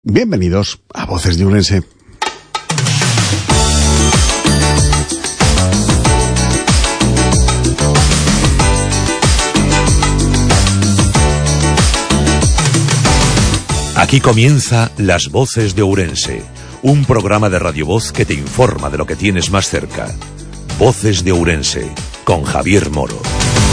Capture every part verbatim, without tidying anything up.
Bienvenidos a Voces de Ourense. Aquí comienza Las Voces de Ourense, un programa de Radio Voz que te informa de lo que tienes más cerca. Voces de Ourense, con Javier Moro.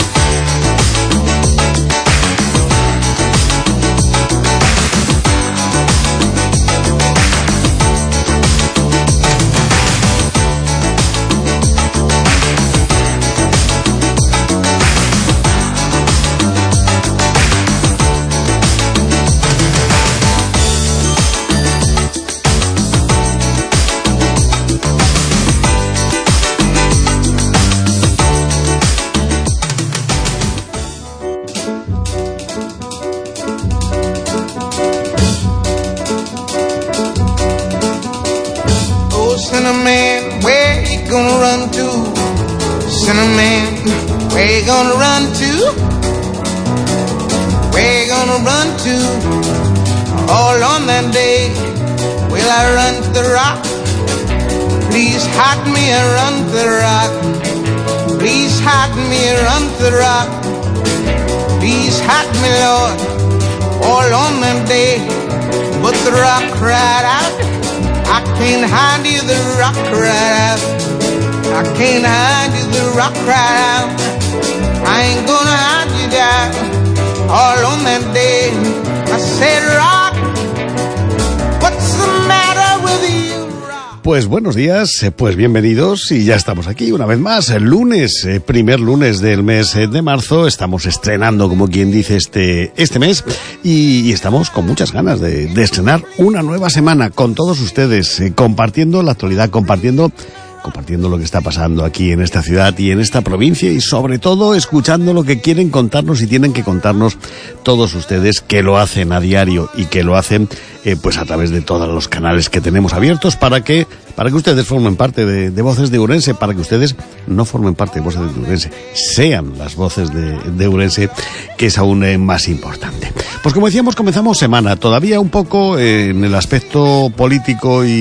Pues buenos días, pues bienvenidos y ya estamos aquí una vez más, el lunes, eh, primer lunes del mes de marzo. Estamos estrenando, como quien dice, este, este mes y, y estamos con muchas ganas de, de estrenar una nueva semana con todos ustedes, eh, compartiendo la actualidad, compartiendo... compartiendo lo que está pasando aquí en esta ciudad y en esta provincia y sobre todo escuchando lo que quieren contarnos y tienen que contarnos todos ustedes, que lo hacen a diario y que lo hacen eh, pues a través de todos los canales que tenemos abiertos para que para que ustedes formen parte de, de Voces de Ourense, para que ustedes no formen parte de Voces de Ourense, sean las Voces de, de Ourense, que es aún eh, más importante. Pues como decíamos, comenzamos semana, todavía un poco eh, en el aspecto político y,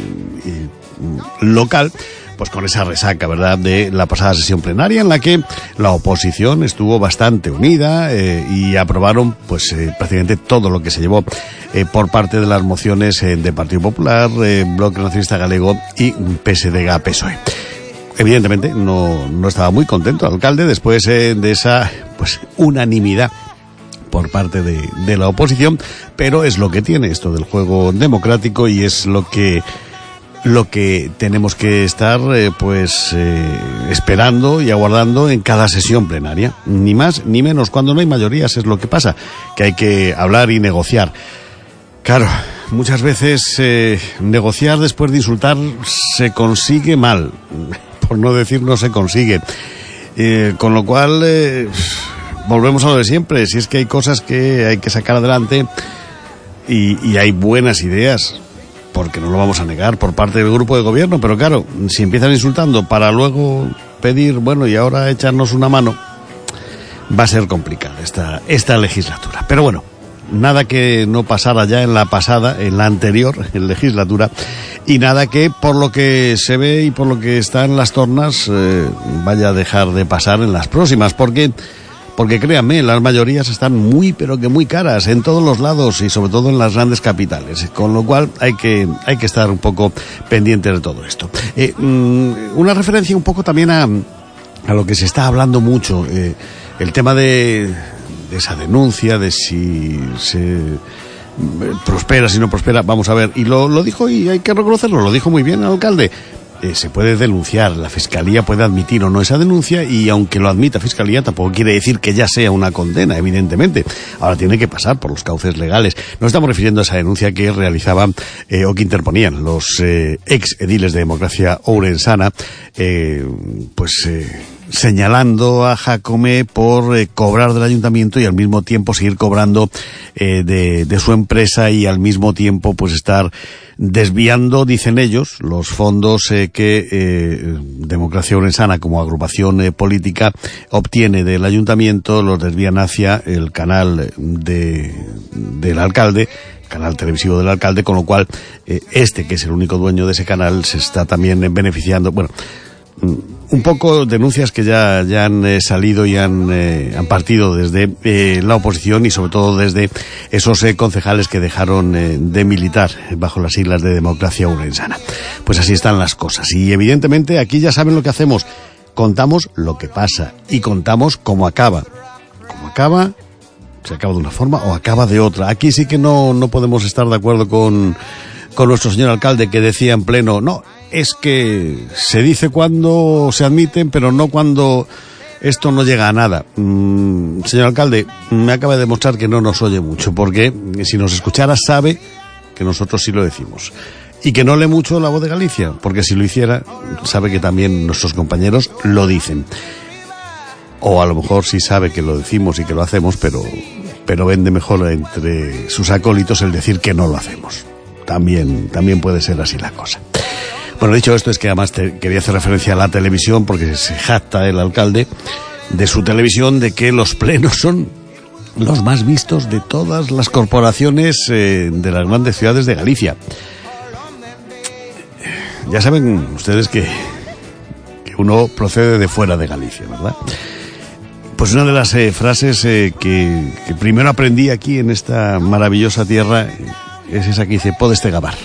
y local, pues con esa resaca, ¿verdad?, de la pasada sesión plenaria en la que la oposición estuvo bastante unida eh, y aprobaron pues eh, prácticamente todo lo que se llevó eh, por parte de las mociones eh, de Partido Popular, eh, Bloque Nacionalista Galego y P S D G P S O E. Evidentemente no, no estaba muy contento el alcalde después eh, de esa pues unanimidad por parte de, de la oposición, pero es lo que tiene esto del juego democrático y es lo que lo que tenemos que estar eh, pues eh, esperando y aguardando en cada sesión plenaria, ni más ni menos. Cuando no hay mayorías es lo que pasa, que hay que hablar y negociar. Claro, muchas veces eh, negociar después de insultar se consigue mal, por no decir no se consigue, eh, con lo cual eh, volvemos a lo de siempre. Si es que hay cosas que hay que sacar adelante y, y hay buenas ideas, porque no lo vamos a negar, por parte del grupo de gobierno, pero claro, si empiezan insultando para luego pedir, bueno, y ahora echarnos una mano, va a ser complicada esta, esta legislatura. Pero bueno, nada que no pasara ya en la pasada, en la anterior en legislatura, y nada que, por lo que se ve y por lo que está en las tornas, eh, vaya a dejar de pasar en las próximas, porque... Porque créanme, las mayorías están muy, pero que muy caras en todos los lados y sobre todo en las grandes capitales. Con lo cual hay que, hay que estar un poco pendiente de todo esto. Eh, una referencia un poco también a, a lo que se está hablando mucho, eh, el tema de, de esa denuncia, de si se prospera, si no prospera. Vamos a ver, y lo, lo dijo, y hay que reconocerlo, lo dijo muy bien el alcalde. Eh, se puede denunciar, la Fiscalía puede admitir o no esa denuncia, y aunque lo admita Fiscalía tampoco quiere decir que ya sea una condena, evidentemente. Ahora tiene que pasar por los cauces legales. Nos estamos refiriendo a esa denuncia que realizaban eh, o que interponían los eh, ex ediles de Democracia Ourensana, eh, pues eh, señalando a Jacome por eh, cobrar del ayuntamiento y al mismo tiempo seguir cobrando eh, de, de su empresa, y al mismo tiempo pues estar desviando, dicen ellos, los fondos eh, que eh, Democracia Ourensana como agrupación eh, política obtiene del ayuntamiento, los desvían hacia el canal de, del alcalde, canal televisivo del alcalde, con lo cual eh, este, que es el único dueño de ese canal, se está también beneficiando. Bueno, un poco denuncias que ya, ya han eh, salido y han, eh, han partido desde eh, la oposición y sobre todo desde esos eh, concejales que dejaron eh, de militar bajo las siglas de Democracia Ourensana. Pues así están las cosas y evidentemente aquí ya saben lo que hacemos, contamos lo que pasa y contamos cómo acaba. Cómo acaba, se acaba de una forma o acaba de otra. Aquí sí que no, no podemos estar de acuerdo con, con nuestro señor alcalde, que decía en pleno, no, es que se dice cuando se admiten, pero no cuando esto no llega a nada. Mm, señor alcalde, me acaba de demostrar que no nos oye mucho, porque si nos escuchara sabe que nosotros sí lo decimos. Y que no lee mucho la Voz de Galicia, porque si lo hiciera, sabe que también nuestros compañeros lo dicen. O a lo mejor sí sabe que lo decimos y que lo hacemos, pero, pero vende mejor entre sus acólitos el decir que no lo hacemos. También, también puede ser así la cosa. Bueno, dicho esto, es que además te quería hacer referencia a la televisión, porque se jacta el alcalde de su televisión de que los plenos son los más vistos de todas las corporaciones eh, de las grandes ciudades de Galicia. Ya saben ustedes que, que uno procede de fuera de Galicia, ¿verdad? Pues una de las eh, frases eh, que, que primero aprendí aquí en esta maravillosa tierra es esa que dice, podeste gabar.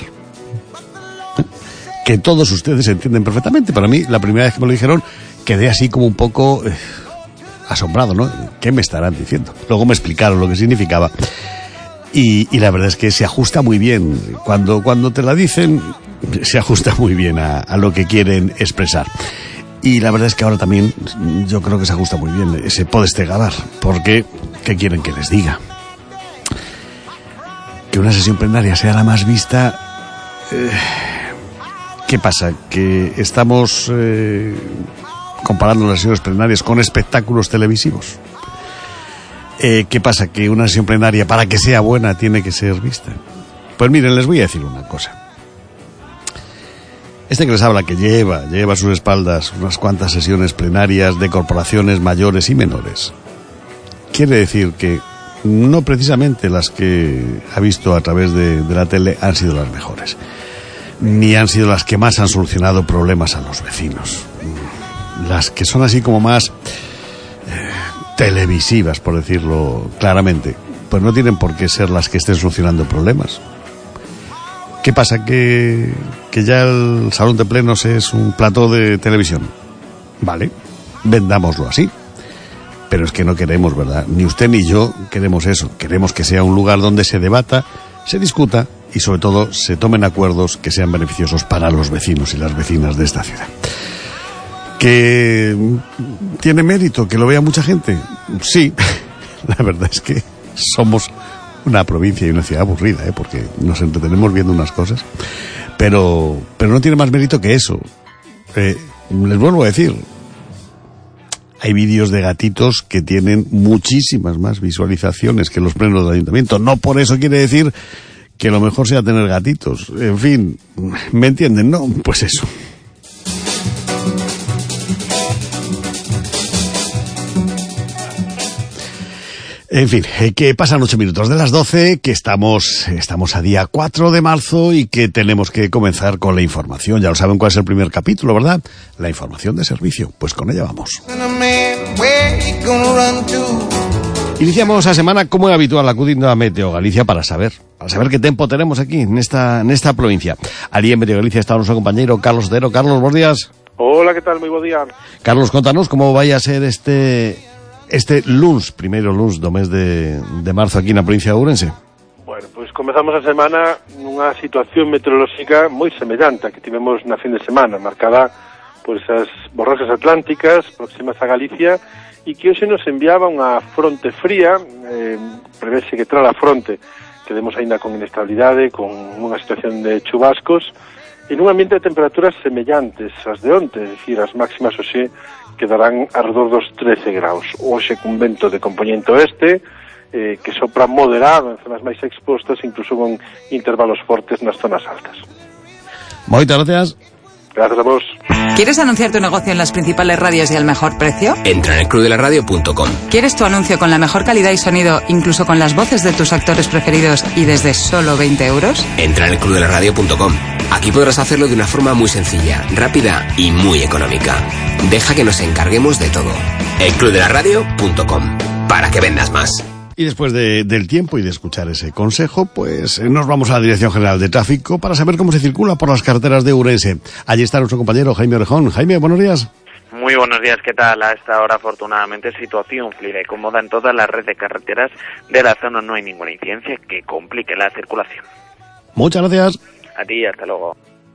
Que todos ustedes entienden perfectamente. Para mí, la primera vez que me lo dijeron, quedé así como un poco eh, asombrado, ¿no? ¿Qué me estarán diciendo? Luego me explicaron lo que significaba. Y, y la verdad es que se ajusta muy bien. Cuando, cuando te la dicen, se ajusta muy bien a, a lo que quieren expresar. Y la verdad es que ahora también yo creo que se ajusta muy bien ese podeste gabar. Porque, ¿qué quieren que les diga? Que una sesión plenaria sea la más vista... Eh, ¿Qué pasa? Que estamos eh, comparando las sesiones plenarias con espectáculos televisivos. Eh, ¿Qué pasa? Que una sesión plenaria, para que sea buena, tiene que ser vista. Pues miren, les voy a decir una cosa. Este que les habla, que lleva, lleva a sus espaldas unas cuantas sesiones plenarias de corporaciones mayores y menores, quiere decir que no precisamente las que ha visto a través de, de la tele han sido las mejores, ni han sido las que más han solucionado problemas a los vecinos. Las que son así como más eh, televisivas, por decirlo claramente, pues no tienen por qué ser las que estén solucionando problemas. ¿Qué pasa? ¿Que, que ya el salón de plenos es un plató de televisión? Vale, vendámoslo así. Pero es que no queremos, ¿verdad? Ni usted ni yo queremos eso. Queremos que sea un lugar donde se debata, se discuta y sobre todo se tomen acuerdos que sean beneficiosos para los vecinos y las vecinas de esta ciudad. ¿Que tiene mérito que lo vea mucha gente? Sí, la verdad es que somos una provincia y una ciudad aburrida, ¿eh? Porque nos entretenemos viendo unas cosas, pero, pero no tiene más mérito que eso. Eh, les vuelvo a decir, hay vídeos de gatitos que tienen muchísimas más visualizaciones que los plenos del ayuntamiento. No por eso quiere decir que lo mejor sea tener gatitos. En fin, ¿me entienden, no? Pues eso. En fin, eh, que pasan ocho minutos de las doce, que estamos, estamos a día cuatro de marzo y que tenemos que comenzar con la información. Ya lo saben cuál es el primer capítulo, ¿verdad? La información de servicio. Pues con ella vamos. Iniciamos la semana como es habitual acudiendo a Meteo Galicia para saber, para saber qué tiempo tenemos aquí en esta, en esta provincia. Allí en Meteo Galicia está nuestro compañero Carlos Otero. Carlos, buenos días. Hola, ¿qué tal? Muy buen día. Carlos, contanos cómo vaya a ser este... Este luns, primeiro luns do mes de, de marzo aquí na provincia de Ourense. Bueno, pois pues comezamos a semana nunha situación meteorolóxica moi semellante a que tivemos na fin de semana, marcada por esas borrascas atlánticas próximas a Galicia e que hoxe nos enviaba unha fronte fría, eh, prevese que tra a fronte quedemos aínda con inestabilidade, con unha situación de chubascos e nun ambiente de temperaturas semellantes ás de onte, é dicir, as máximas hoxe quedarán alrededor dos trece graus. Hoxe cun vento de compoñente oeste, eh, que sopra moderado en zonas máis expostas, incluso con intervalos fortes nas zonas altas. Moitas gracias. Gracias a vos. ¿Quieres anunciar tu negocio en las principales radios y al mejor precio? Entra en el club de la radio punto com. ¿Quieres tu anuncio con la mejor calidad y sonido, incluso con las voces de tus actores preferidos y desde solo veinte euros? Entra en el club de la radio punto com. Aquí podrás hacerlo de una forma muy sencilla, rápida y muy económica. Deja que nos encarguemos de todo. el club de la radio punto com. Para que vendas más. Y después de, del tiempo y de escuchar ese consejo, pues eh, nos vamos a la Dirección General de Tráfico para saber cómo se circula por las carreteras de Ourense. Allí está nuestro compañero Jaime Orejón. Jaime, buenos días. Muy buenos días, ¿qué tal? A esta hora, afortunadamente, situación fluida y cómoda en toda la red de carreteras de la zona. No hay ninguna incidencia que complique la circulación. Muchas gracias. A ti, hasta luego.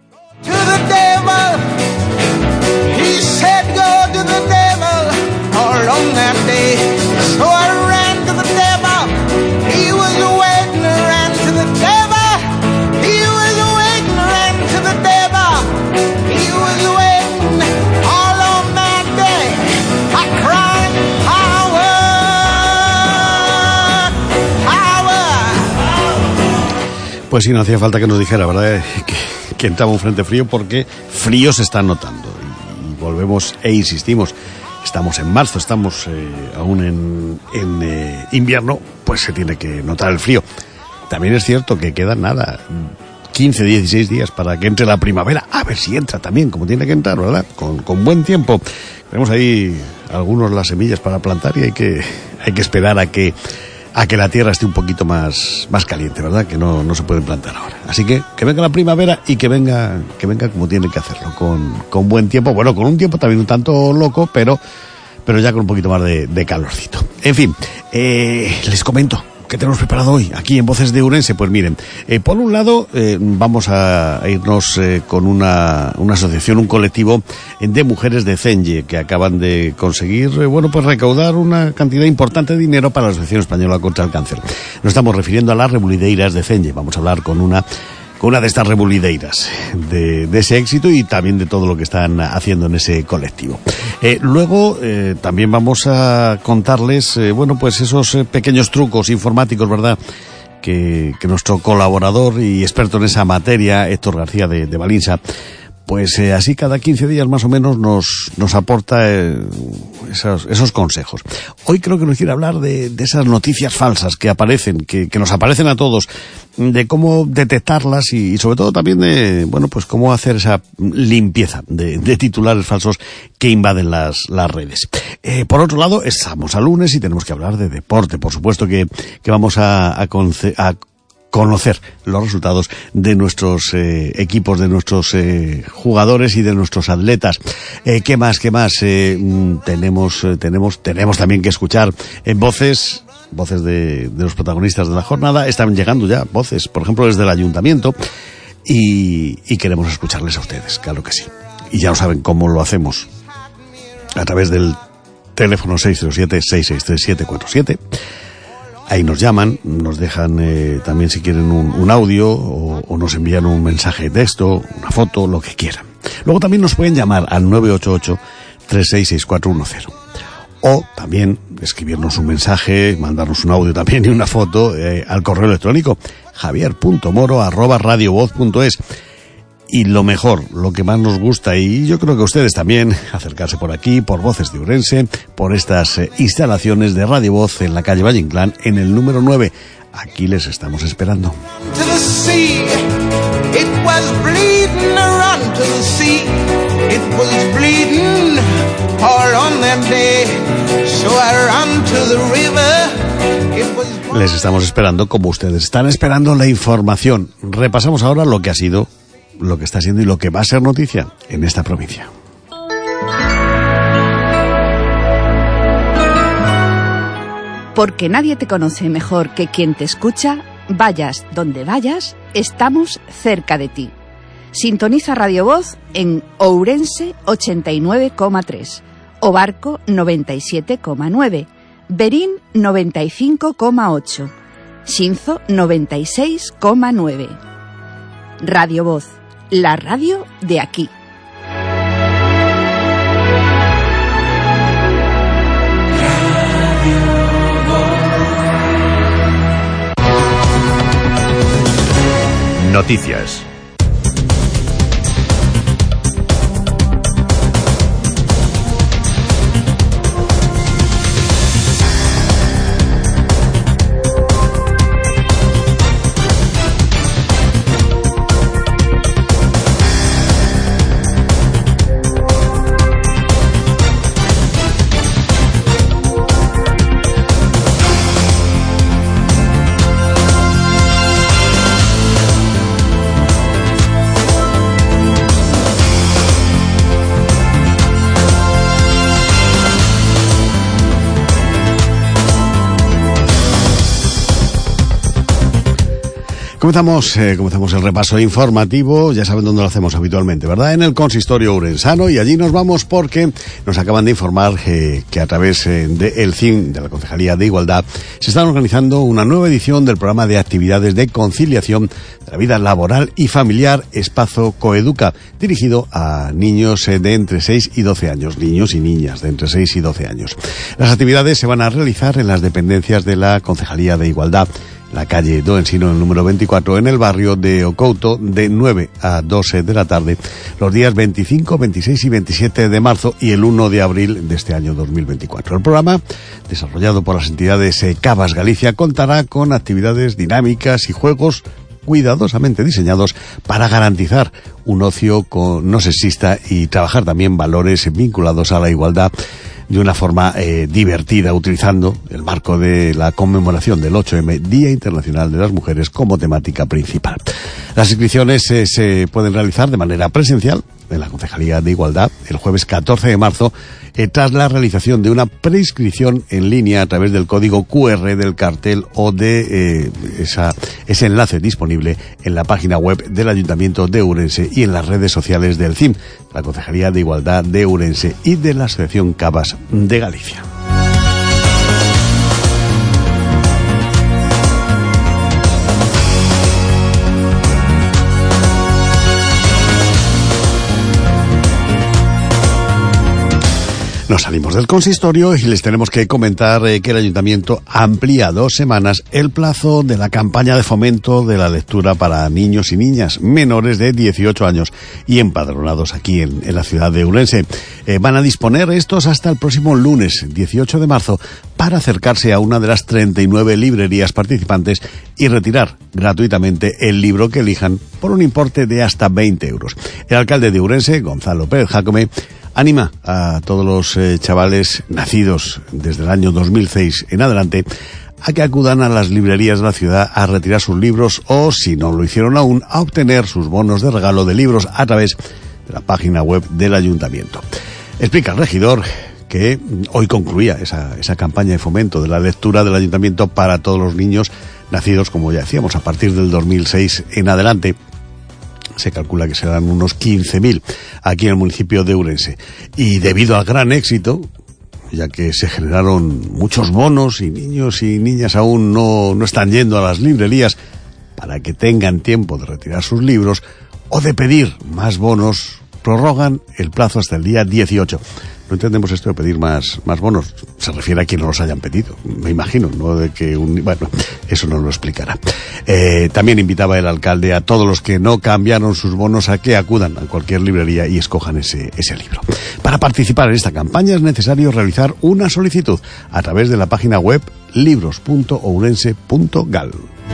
Pues sí, no hacía falta que nos dijera, ¿verdad?, que, que entraba un frente frío, porque frío se está notando. Y, y volvemos e insistimos, estamos en marzo, estamos eh, aún en, en eh, invierno, pues se tiene que notar el frío. También es cierto que quedan nada, quince, dieciséis días para que entre la primavera. A ver si entra también, como tiene que entrar, ¿verdad? Con, con buen tiempo. Tenemos ahí algunos las semillas para plantar y hay que, hay que esperar a que... a que la tierra esté un poquito más, más caliente, ¿verdad? Que no, no se puede plantar ahora. Así que que venga la primavera y que venga, que venga como tiene que hacerlo, con, con buen tiempo. Bueno, con un tiempo también un tanto loco, pero, pero ya con un poquito más de, de calorcito. En fin, eh, les comento ¿qué tenemos preparado hoy aquí en Voces de Ourense? Pues miren, eh, por un lado eh, vamos a irnos eh, con una, una asociación, un colectivo de mujeres de Cenlle que acaban de conseguir, eh, bueno, pues recaudar una cantidad importante de dinero para la Asociación Española contra el Cáncer. Nos estamos refiriendo a las Rebulideiras de Cenlle. Vamos a hablar con una con una de estas rebulideiras, de, de ese éxito y también de todo lo que están haciendo en ese colectivo. Eh, luego eh, también vamos a contarles, eh, bueno, pues esos eh, pequeños trucos informáticos, ¿verdad?, que, que nuestro colaborador y experto en esa materia, Héctor García de, de Balinsa, pues eh, así cada quince días más o menos nos, nos aporta eh, esos, esos consejos. Hoy creo que nos quiere hablar de, de esas noticias falsas que aparecen, que, que nos aparecen a todos, de cómo detectarlas y, y sobre todo también de, bueno, pues cómo hacer esa limpieza de, de titulares falsos que invaden las, las redes. Eh, por otro lado, estamos a lunes y tenemos que hablar de deporte. Por supuesto que, que vamos a, a, conce, a conocer los resultados de nuestros eh, equipos, de nuestros eh, jugadores y de nuestros atletas. Eh, ¿Qué más? ¿Qué más? Eh, tenemos, eh, tenemos, tenemos también que escuchar en voces, voces de, de los protagonistas de la jornada. Están llegando ya voces, por ejemplo, desde el ayuntamiento, y, y queremos escucharles a ustedes, claro que sí. Y ya lo saben cómo lo hacemos, a través del teléfono seis cero siete, seis seis tres, siete cuatro siete. Ahí nos llaman, nos dejan eh, también si quieren un, un audio o, o nos envían un mensaje de texto, una foto, lo que quieran. Luego también nos pueden llamar al nueve ocho ocho, tres seis seis cuatro uno cero. O también escribirnos un mensaje, mandarnos un audio también y una foto eh, al correo electrónico javier punto moro arroba radiovoz punto es. Y lo mejor, lo que más nos gusta, y yo creo que ustedes también, acercarse por aquí, por Voces de Ourense, por estas eh, instalaciones de Radio Voz en la calle Valle Inclán, en el número nueve. Aquí les estamos esperando. Les estamos esperando como ustedes están esperando la información. Repasamos ahora lo que ha sido, lo que está siendo y lo que va a ser noticia en esta provincia. Porque nadie te conoce mejor que quien te escucha, vayas donde vayas, estamos cerca de ti. Sintoniza Radio Voz en Ourense ochenta y nueve coma tres, Obarco noventa y siete coma nueve, Berín noventa y cinco coma ocho, Xinzo noventa y seis coma nueve. Radio Voz, la radio de aquí. Noticias. Comenzamos, eh, comenzamos el repaso informativo, ya saben dónde lo hacemos habitualmente, ¿verdad? En el consistorio urensano, y allí nos vamos porque nos acaban de informar eh, que a través eh, del C I M, de la Concejalía de Igualdad, se está organizando una nueva edición del programa de actividades de conciliación de la vida laboral y familiar Espazo Coeduca, dirigido a niños eh, de entre seis y doce años, niños y niñas de entre seis y doce años. Las actividades se van a realizar en las dependencias de la Concejalía de Igualdad, la calle Do Ensino, el número veinticuatro, en el barrio de Ocouto, de nueve a doce de la tarde, los días veinticinco, veintiséis y veintisiete de marzo y el uno de abril de este año dos mil veinticuatro. El programa, desarrollado por las entidades eh, Cabas Galicia, contará con actividades dinámicas y juegos cuidadosamente diseñados para garantizar un ocio con, no sexista y trabajar también valores vinculados a la igualdad de una forma eh, divertida, utilizando el marco de la conmemoración del ocho eme, Día Internacional de las Mujeres, como temática principal. Las inscripciones eh, se pueden realizar de manera presencial en la Concejalía de Igualdad el jueves catorce de marzo, eh, tras la realización de una preinscripción en línea a través del código cu erre del cartel o de eh, esa, ese enlace disponible en la página web del Ayuntamiento de Ourense y en las redes sociales del C I M, la Concejalía de Igualdad de Ourense, y de la Asociación Cabas de Galicia. Nos salimos del consistorio y les tenemos que comentar eh, que el Ayuntamiento amplía dos semanas el plazo de la campaña de fomento de la lectura para niños y niñas menores de dieciocho años y empadronados aquí en, en la ciudad de Ourense. Eh, van a disponer estos hasta el próximo lunes, dieciocho de marzo, para acercarse a una de las treinta y nueve librerías participantes y retirar gratuitamente el libro que elijan por un importe de hasta veinte euros. El alcalde de Ourense, Gonzalo Pérez Jácome, anima a todos los eh, chavales nacidos desde el año dos mil seis en adelante a que acudan a las librerías de la ciudad a retirar sus libros o, si no lo hicieron aún, a obtener sus bonos de regalo de libros a través de la página web del Ayuntamiento. Explica el regidor que hoy concluía esa, esa campaña de fomento de la lectura del Ayuntamiento para todos los niños nacidos, como ya decíamos, a partir del dos mil seis en adelante. Se calcula que serán unos quince mil aquí en el municipio de Ourense. Y debido al gran éxito, ya que se generaron muchos bonos y niños y niñas aún no, no están yendo a las librerías para que tengan tiempo de retirar sus libros o de pedir más bonos, prorrogan el plazo hasta el día dieciocho. No entendemos esto de pedir más, más bonos. Se refiere a quien no los hayan pedido, me imagino, no de que un... Bueno, eso nos lo explicará. Eh, también invitaba el alcalde a todos los que no cambiaron sus bonos a que acudan a cualquier librería y escojan ese, ese libro. Para participar en esta campaña es necesario realizar una solicitud a través de la página web libros punto ourense punto gal.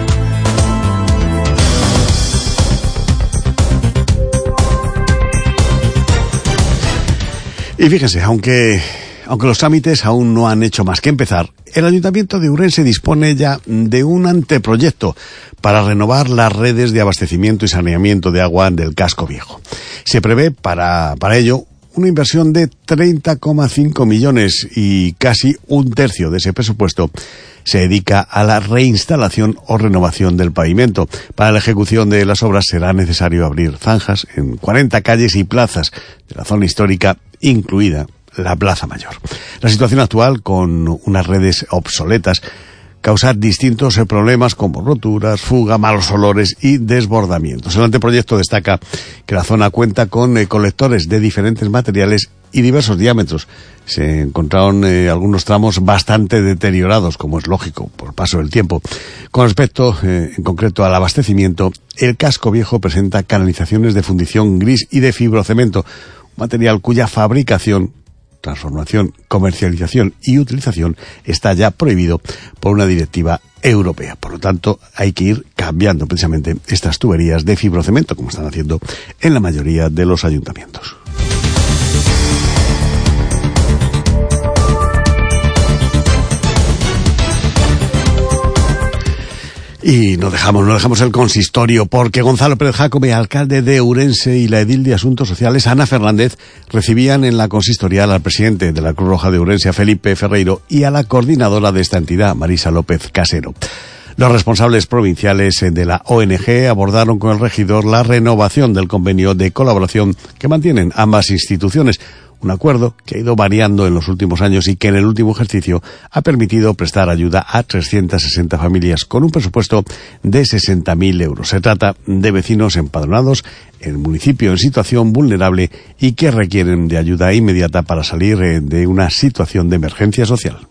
Y fíjense, aunque, aunque los trámites aún no han hecho más que empezar, el Ayuntamiento de Ourense dispone ya de un anteproyecto para renovar las redes de abastecimiento y saneamiento de agua del casco viejo. Se prevé para, para ello una inversión de treinta coma cinco millones y casi un tercio de ese presupuesto se dedica a la reinstalación o renovación del pavimento. Para la ejecución de las obras será necesario abrir zanjas en cuarenta calles y plazas de la zona histórica, incluida la Plaza Mayor. La situación actual, con unas redes obsoletas, causa distintos problemas como roturas, fuga, malos olores y desbordamientos. El anteproyecto destaca que la zona cuenta con eh, colectores de diferentes materiales y diversos diámetros. Se encontraron eh, algunos tramos bastante deteriorados, como es lógico, por el paso del tiempo. Con respecto, eh, en concreto, al abastecimiento, el casco viejo presenta canalizaciones de fundición gris y de fibrocemento, material cuya fabricación, transformación, comercialización y utilización está ya prohibido por una directiva europea. Por lo tanto, hay que ir cambiando precisamente estas tuberías de fibrocemento, como están haciendo en la mayoría de los ayuntamientos. Y no dejamos, no dejamos el consistorio, porque Gonzalo Pérez Jácome, alcalde de Ourense, y la edil de Asuntos Sociales, Ana Fernández, recibían en la consistorial al presidente de la Cruz Roja de Ourense, a Felipe Ferreiro, y a la coordinadora de esta entidad, Marisa López Casero. Los responsables provinciales de la O N G abordaron con el regidor la renovación del convenio de colaboración que mantienen ambas instituciones, un acuerdo que ha ido variando en los últimos años y que en el último ejercicio ha permitido prestar ayuda a trescientas sesenta familias con un presupuesto de sesenta mil euros. Se trata de vecinos empadronados en el municipio en situación vulnerable y que requieren de ayuda inmediata para salir de una situación de emergencia social.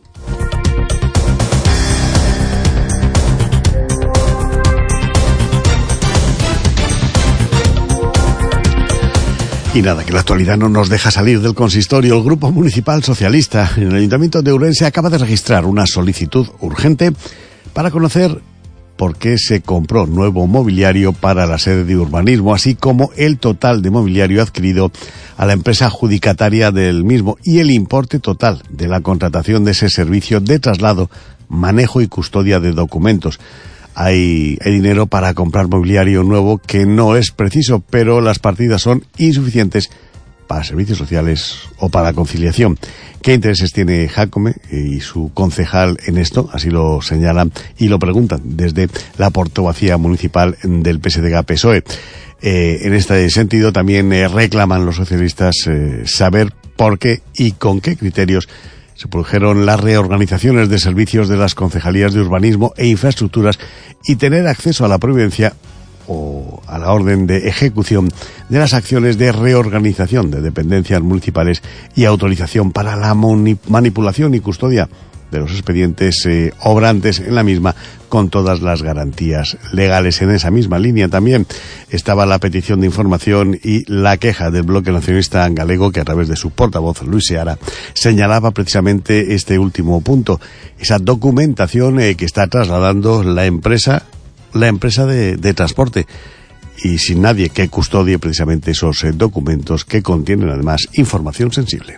Y nada, que la actualidad no nos deja salir del consistorio. El Grupo Municipal Socialista en el Ayuntamiento de Ourense acaba de registrar una solicitud urgente para conocer por qué se compró nuevo mobiliario para la sede de urbanismo, así como el total de mobiliario adquirido a la empresa adjudicataria del mismo y el importe total de la contratación de ese servicio de traslado, manejo y custodia de documentos. Hay, hay dinero para comprar mobiliario nuevo que no es preciso, pero las partidas son insuficientes para servicios sociales o para conciliación. ¿Qué intereses tiene Jácome y su concejal en esto? Así lo señalan y lo preguntan desde la portavocía municipal del P S D G P S O E. Eh, en este sentido también eh, reclaman los socialistas eh, saber por qué y con qué criterios se produjeron las reorganizaciones de servicios de las concejalías de urbanismo e infraestructuras y tener acceso a la providencia o a la orden de ejecución de las acciones de reorganización de dependencias municipales y autorización para la manipulación y custodia de los expedientes eh, obrantes en la misma, con todas las garantías legales. En esa misma línea también estaba la petición de información y la queja del Bloque Nacionalista Galego, que a través de su portavoz, Luis Seara, señalaba precisamente este último punto, esa documentación eh, que está trasladando la empresa, la empresa de, de transporte, y sin nadie que custodie precisamente esos eh, documentos que contienen además información sensible.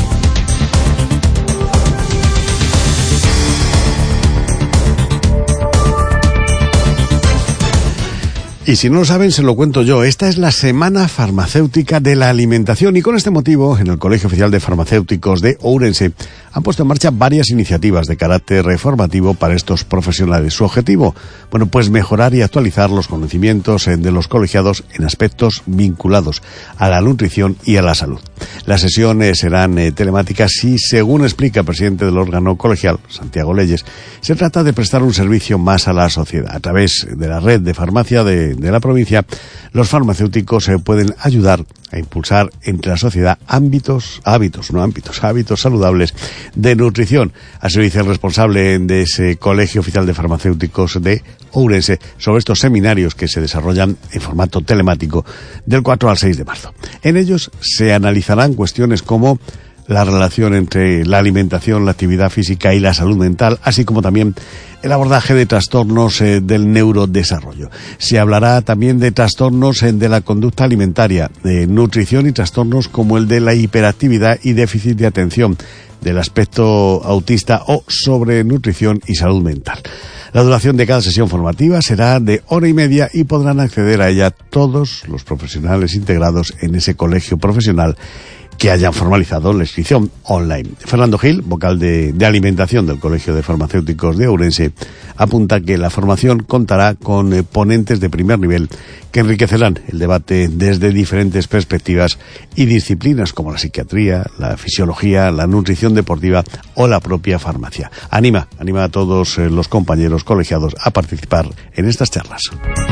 Y si no lo saben, se lo cuento yo. Esta es la Semana Farmacéutica de la Alimentación y con este motivo, en el Colegio Oficial de Farmacéuticos de Ourense han puesto en marcha varias iniciativas de carácter reformativo para estos profesionales. Su objetivo, bueno, pues mejorar y actualizar los conocimientos de los colegiados en aspectos vinculados a la nutrición y a la salud. Las sesiones serán eh, telemáticas y, según explica el presidente del órgano colegial, Santiago Leyes, se trata de prestar un servicio más a la sociedad. A través de la red de farmacia de, de la provincia, los farmacéuticos eh, pueden ayudar a impulsar entre la sociedad ámbitos, hábitos, no ámbitos, hábitos saludables de nutrición. Así lo dice el responsable de ese Colegio Oficial de Farmacéuticos de Ourense sobre estos seminarios que se desarrollan en formato telemático del cuatro al seis de marzo. En ellos se analizarán cuestiones como la relación entre la alimentación, la actividad física y la salud mental, así como también el abordaje de trastornos eh, del neurodesarrollo. Se hablará también de trastornos eh, de la conducta alimentaria, de nutrición y trastornos como el de la hiperactividad y déficit de atención, del aspecto autista o sobre nutrición y salud mental. La duración de cada sesión formativa será de hora y media y podrán acceder a ella todos los profesionales integrados en ese colegio profesional que hayan formalizado la inscripción online. Fernando Gil, vocal de, de alimentación del Colegio de Farmacéuticos de Ourense, apunta que la formación contará con eh, ponentes de primer nivel que enriquecerán el debate desde diferentes perspectivas y disciplinas como la psiquiatría, la fisiología, la nutrición deportiva o la propia farmacia. Anima, anima a todos eh, los compañeros colegiados a participar en estas charlas.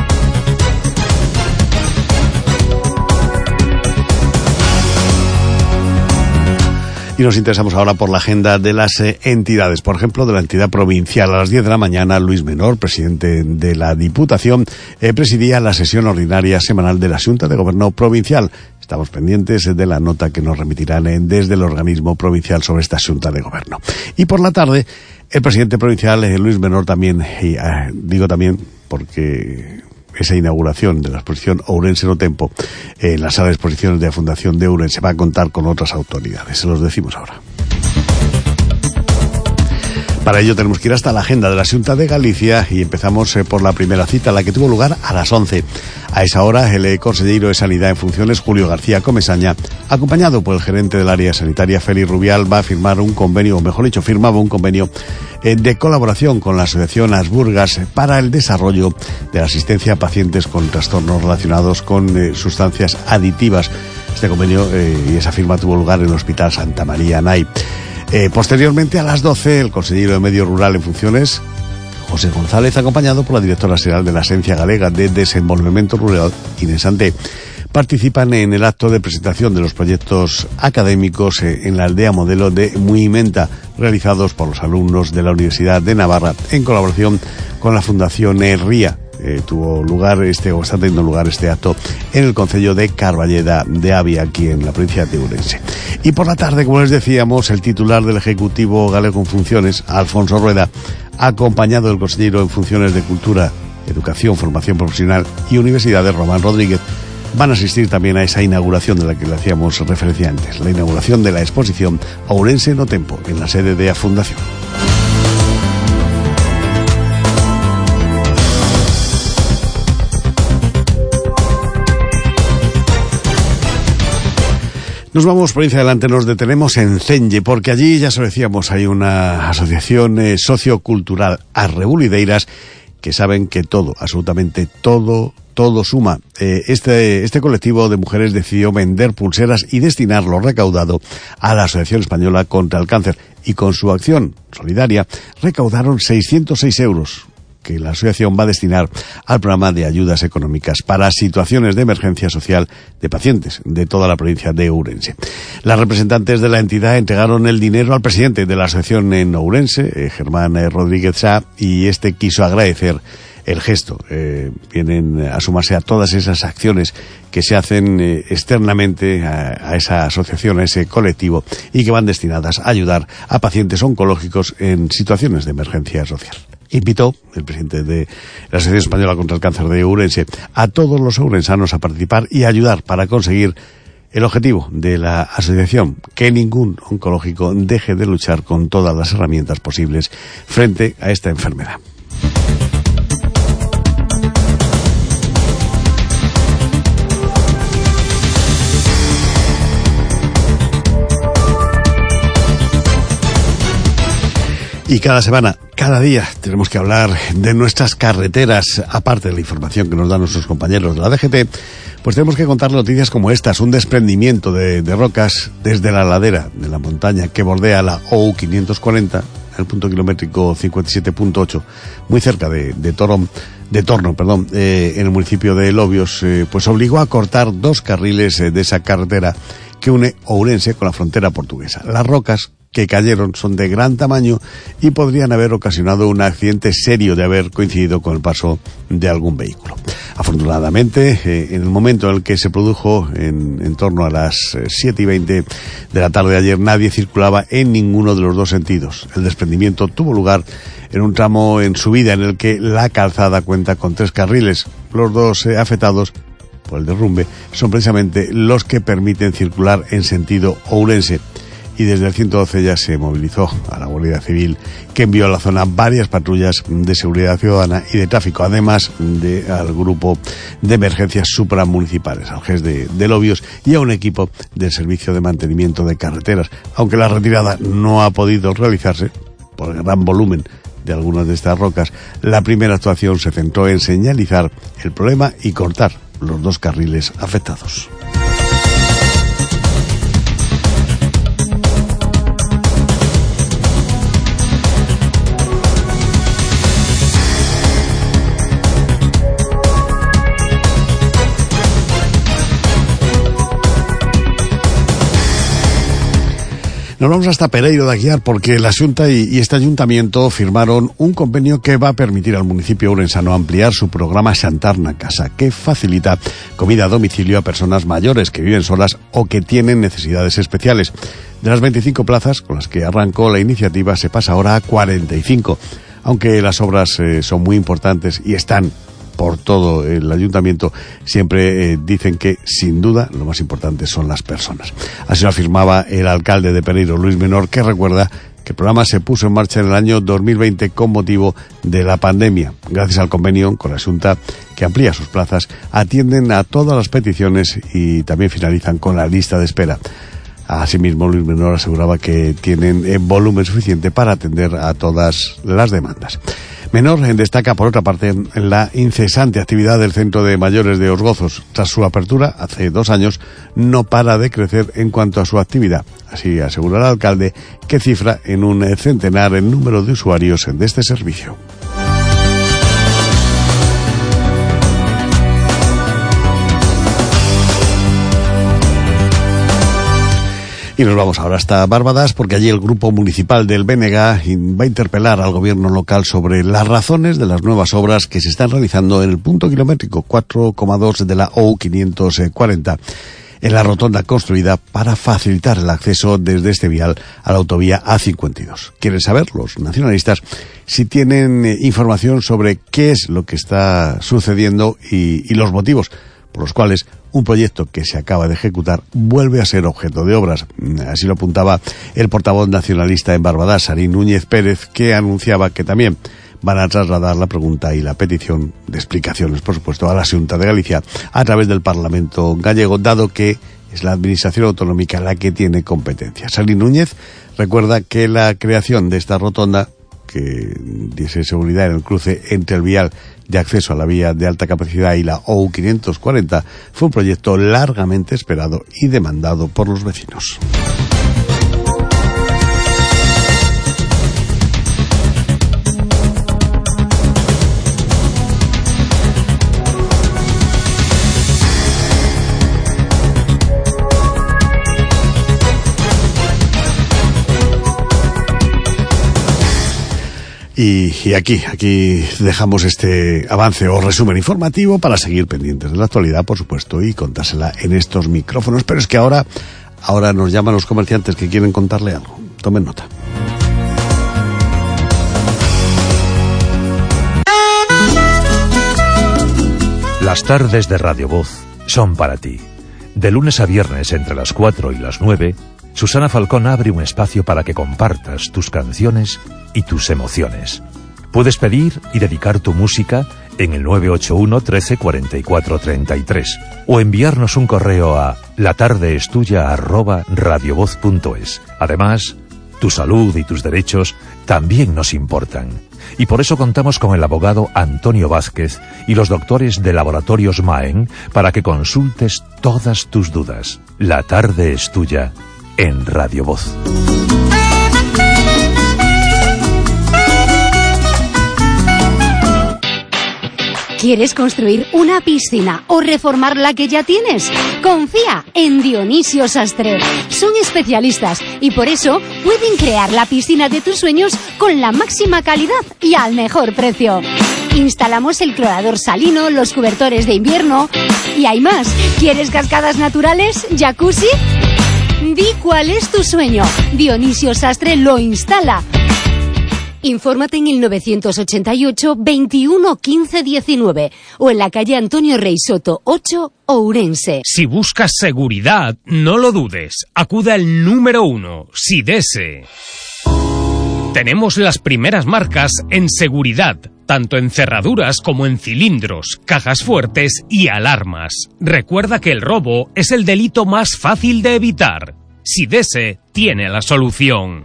Y nos interesamos ahora por la agenda de las eh, entidades. Por ejemplo, de la entidad provincial. A las diez de la mañana, Luis Menor, presidente de la Diputación, eh, presidía la sesión ordinaria semanal de la Xunta de Gobierno Provincial. Estamos pendientes de la nota que nos remitirán eh, desde el organismo provincial sobre esta Xunta de Gobierno. Y por la tarde, el presidente provincial, eh, Luis Menor, también, y, eh, digo también porque esa inauguración de la exposición Ourense no Tempo en eh, la sala de exposiciones de la Fundación de Ourense va a contar con otras autoridades. Se los decimos ahora. Para ello tenemos que ir hasta la agenda de la Xunta de Galicia y empezamos eh, por la primera cita, la que tuvo lugar a las once. A esa hora, el consejero de Sanidad en funciones, Julio García Comesaña, acompañado por el gerente del área sanitaria, Félix Rubial, va a firmar un convenio, o mejor dicho, firmaba un convenio eh, de colaboración con la Asociación Asburgas para el desarrollo de la asistencia a pacientes con trastornos relacionados con eh, sustancias aditivas. Este convenio eh, y esa firma tuvo lugar en el Hospital Santa María Nay. Eh, posteriormente, a las doce, el consejero de Medio Rural en funciones, José González, acompañado por la directora general de la Agencia Galega de Desenvolvemento Rural, Inés Santé, participan en el acto de presentación de los proyectos académicos eh, en la aldea modelo de Muimenta, realizados por los alumnos de la Universidad de Navarra, en colaboración con la Fundación Ría. Eh, tuvo lugar este, o está teniendo lugar este acto en el concello de Carballeda de Avia, aquí en la provincia de Ourense. Y por la tarde, como les decíamos, el titular del Ejecutivo Galego en funciones, Alfonso Rueda, acompañado del consejero en funciones de Cultura, Educación, Formación Profesional y Universidades, Román Rodríguez, van a asistir también a esa inauguración de la que le hacíamos referencia antes, la inauguración de la exposición Ourense no Tempo, en la sede de A Fundación. Nos vamos por ahí adelante, nos detenemos en Cenge, porque allí, ya se lo decíamos, hay una asociación eh, sociocultural, Arrebulideiras, que saben que todo, absolutamente todo, todo suma. Eh, este, este colectivo de mujeres decidió vender pulseras y destinar lo recaudado a la Asociación Española contra el Cáncer, y con su acción solidaria recaudaron seiscientos seis euros. Que la asociación va a destinar al programa de ayudas económicas para situaciones de emergencia social de pacientes de toda la provincia de Ourense. Las representantes de la entidad entregaron el dinero al presidente de la asociación en Ourense, eh, Germán eh, Rodríguez Sá, y este quiso agradecer el gesto. Eh, vienen a sumarse a todas esas acciones que se hacen eh, externamente a, a esa asociación, a ese colectivo, y que van destinadas a ayudar a pacientes oncológicos en situaciones de emergencia social. Invitó el presidente de la Asociación Española contra el Cáncer de Ourense a todos los ourensanos a participar y a ayudar para conseguir el objetivo de la asociación, que ningún oncológico deje de luchar con todas las herramientas posibles frente a esta enfermedad. Y cada semana, cada día, tenemos que hablar de nuestras carreteras, aparte de la información que nos dan nuestros compañeros de la D G T, pues tenemos que contar noticias como estas: un desprendimiento de, de rocas desde la ladera de la montaña que bordea la O U quinientos cuarenta, el punto kilométrico cincuenta y siete punto ocho, muy cerca de, de Torón, de Torno, perdón, eh, en el municipio de Lobios, eh, pues obligó a cortar dos carriles eh, de esa carretera que une Ourense con la frontera portuguesa. Las rocas que cayeron son de gran tamaño y podrían haber ocasionado un accidente serio de haber coincidido con el paso de algún vehículo. Afortunadamente, eh, en el momento en el que se produjo, en, en torno a las siete y veinte de la tarde de ayer, nadie circulaba en ninguno de los dos sentidos. El desprendimiento tuvo lugar en un tramo en subida en el que la calzada cuenta con tres carriles. Los dos eh, afectados por el derrumbe son precisamente los que permiten circular en sentido ourense. Y desde el ciento doce ya se movilizó a la Guardia Civil, que envió a la zona varias patrullas de seguridad ciudadana y de tráfico, además de al grupo de emergencias supramunicipales, al G E S de, de Lobios, y a un equipo del Servicio de Mantenimiento de Carreteras. Aunque la retirada no ha podido realizarse por el gran volumen de algunas de estas rocas, la primera actuación se centró en señalizar el problema y cortar los dos carriles afectados. Nos vamos hasta Pereiro de Aguiar, porque la Xunta y, y este ayuntamiento firmaron un convenio que va a permitir al municipio ourensano ampliar su programa Xantar na Casa, que facilita comida a domicilio a personas mayores que viven solas o que tienen necesidades especiales. De las veinticinco plazas con las que arrancó la iniciativa, se pasa ahora a cuarenta y cinco, aunque las obras eh, son muy importantes y están por todo el ayuntamiento. Siempre eh, dicen que, sin duda, lo más importante son las personas. Así lo afirmaba el alcalde de Pereiro, Luis Menor, que recuerda El programa se puso en marcha en el año dos mil veinte con motivo de la pandemia. Gracias al convenio con la Xunta, que amplía sus plazas, atienden a todas las peticiones y también finalizan con la lista de espera. Asimismo, Luis Menor aseguraba que tienen volumen suficiente para atender a todas las demandas. Menor destaca, por otra parte, la incesante actividad del Centro de Mayores de Orgozos. Tras su apertura, hace dos años, no para de crecer en cuanto a su actividad. Así asegura el alcalde, que cifra en un centenar el número de usuarios de este servicio. Y nos vamos ahora hasta Bárbadas, porque allí el Grupo Municipal del B N G va a interpelar al gobierno local sobre las razones de las nuevas obras que se están realizando en el punto kilométrico cuatro coma dos de la O U quinientos cuarenta, en la rotonda construida para facilitar el acceso desde este vial a la autovía A cincuenta y dos. Quieren saber los nacionalistas si tienen eh, información sobre qué es lo que está sucediendo y, y los motivos por los cuales un proyecto que se acaba de ejecutar vuelve a ser objeto de obras. Así lo apuntaba el portavoz nacionalista en Bárbadas, Sarín Núñez Pérez, que anunciaba que también van a trasladar la pregunta y la petición de explicaciones, por supuesto, a la Xunta de Galicia a través del Parlamento gallego, dado que es la Administración Autonómica la que tiene competencia. Sarín Núñez recuerda que la creación de esta rotonda, que diese seguridad en el cruce entre el vial de acceso a la vía de alta capacidad y la O U quinientos cuarenta, fue un proyecto largamente esperado y demandado por los vecinos. Y, y aquí, aquí dejamos este avance o resumen informativo para seguir pendientes de la actualidad, por supuesto, y contársela en estos micrófonos. Pero es que ahora, ahora nos llaman los comerciantes que quieren contarle algo. Tomen nota. Las tardes de Radio Voz son para ti. De lunes a viernes entre las cuatro y las nueve, Susana Falcón abre un espacio para que compartas tus canciones y tus emociones. Puedes pedir y dedicar tu música en el nueve ocho uno, trece, cuarenta y cuatro, treinta y tres o enviarnos un correo a latardeestuya arroba radiovoz punto es. Además, tu salud y tus derechos también nos importan. Y por eso contamos con el abogado Antonio Vázquez y los doctores de Laboratorios Maen para que consultes todas tus dudas. La tarde es tuya en Radio Voz. ¿Quieres construir una piscina o reformar la que ya tienes? Confía en Dionisio Sastre. Son especialistas y por eso pueden crear la piscina de tus sueños con la máxima calidad y al mejor precio. Instalamos el clorador salino, los cobertores de invierno y hay más. ¿Quieres cascadas naturales? ¿Jacuzzi? Di cuál es tu sueño. Dionisio Sastre lo instala. Infórmate en el novecientos ochenta y ocho, veintiuno, quince, diecinueve o en la calle Antonio Rey Soto ocho, Ourense. Si buscas seguridad, no lo dudes. Acuda al número uno, Sidese. Tenemos las primeras marcas en seguridad, tanto en cerraduras como en cilindros, cajas fuertes y alarmas. Recuerda que el robo es el delito más fácil de evitar. Sidese tiene la solución.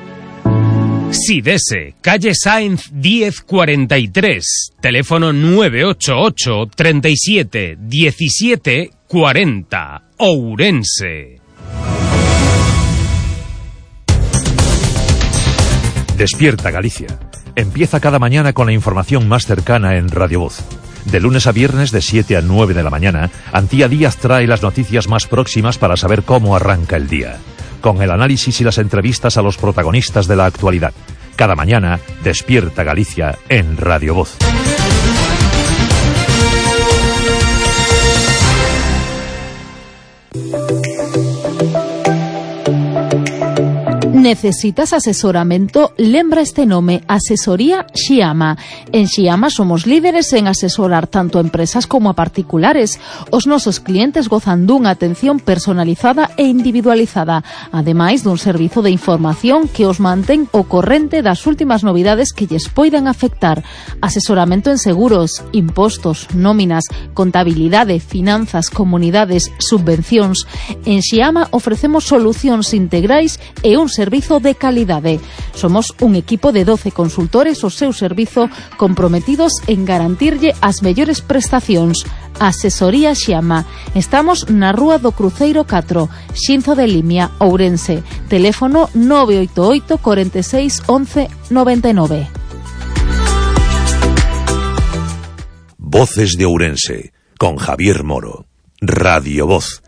Sidese, calle Sáenz diez cuarenta y tres, teléfono nueve ocho ocho, treinta y siete, diecisiete, cuarenta, Ourense. Despierta Galicia. Empieza cada mañana con la información más cercana en Radio Voz. De lunes a viernes de siete a nueve de la mañana, Antía Díaz trae las noticias más próximas para saber cómo arranca el día, con el análisis y las entrevistas a los protagonistas de la actualidad. Cada mañana, Despierta Galicia en Radio Voz. Necesitas asesoramento? Lembra este nome, Asesoría Xiama. En Xiama somos líderes en asesorar tanto a empresas como a particulares. Os nosos clientes gozan dunha atención personalizada e individualizada, ademais dun servizo de información que os mantén o corrente das últimas novidades que lles poidan afectar. Asesoramento en seguros, impostos, nóminas, contabilidade, finanzas, comunidades, subvencións. En Xiama ofrecemos solucións integrais e un servizo de calidade. Somos un equipo de doce consultores ao seu servizo comprometidos en garantirlle as mellores prestacións. Asesoría Xiama. Estamos na Rúa do Cruceiro catro, Xinzo de Limia, Ourense. Teléfono nove oito oito, cuarenta y seis, once, noventa y nueve. Voces de Ourense, con Javier Moro. Radio Voz.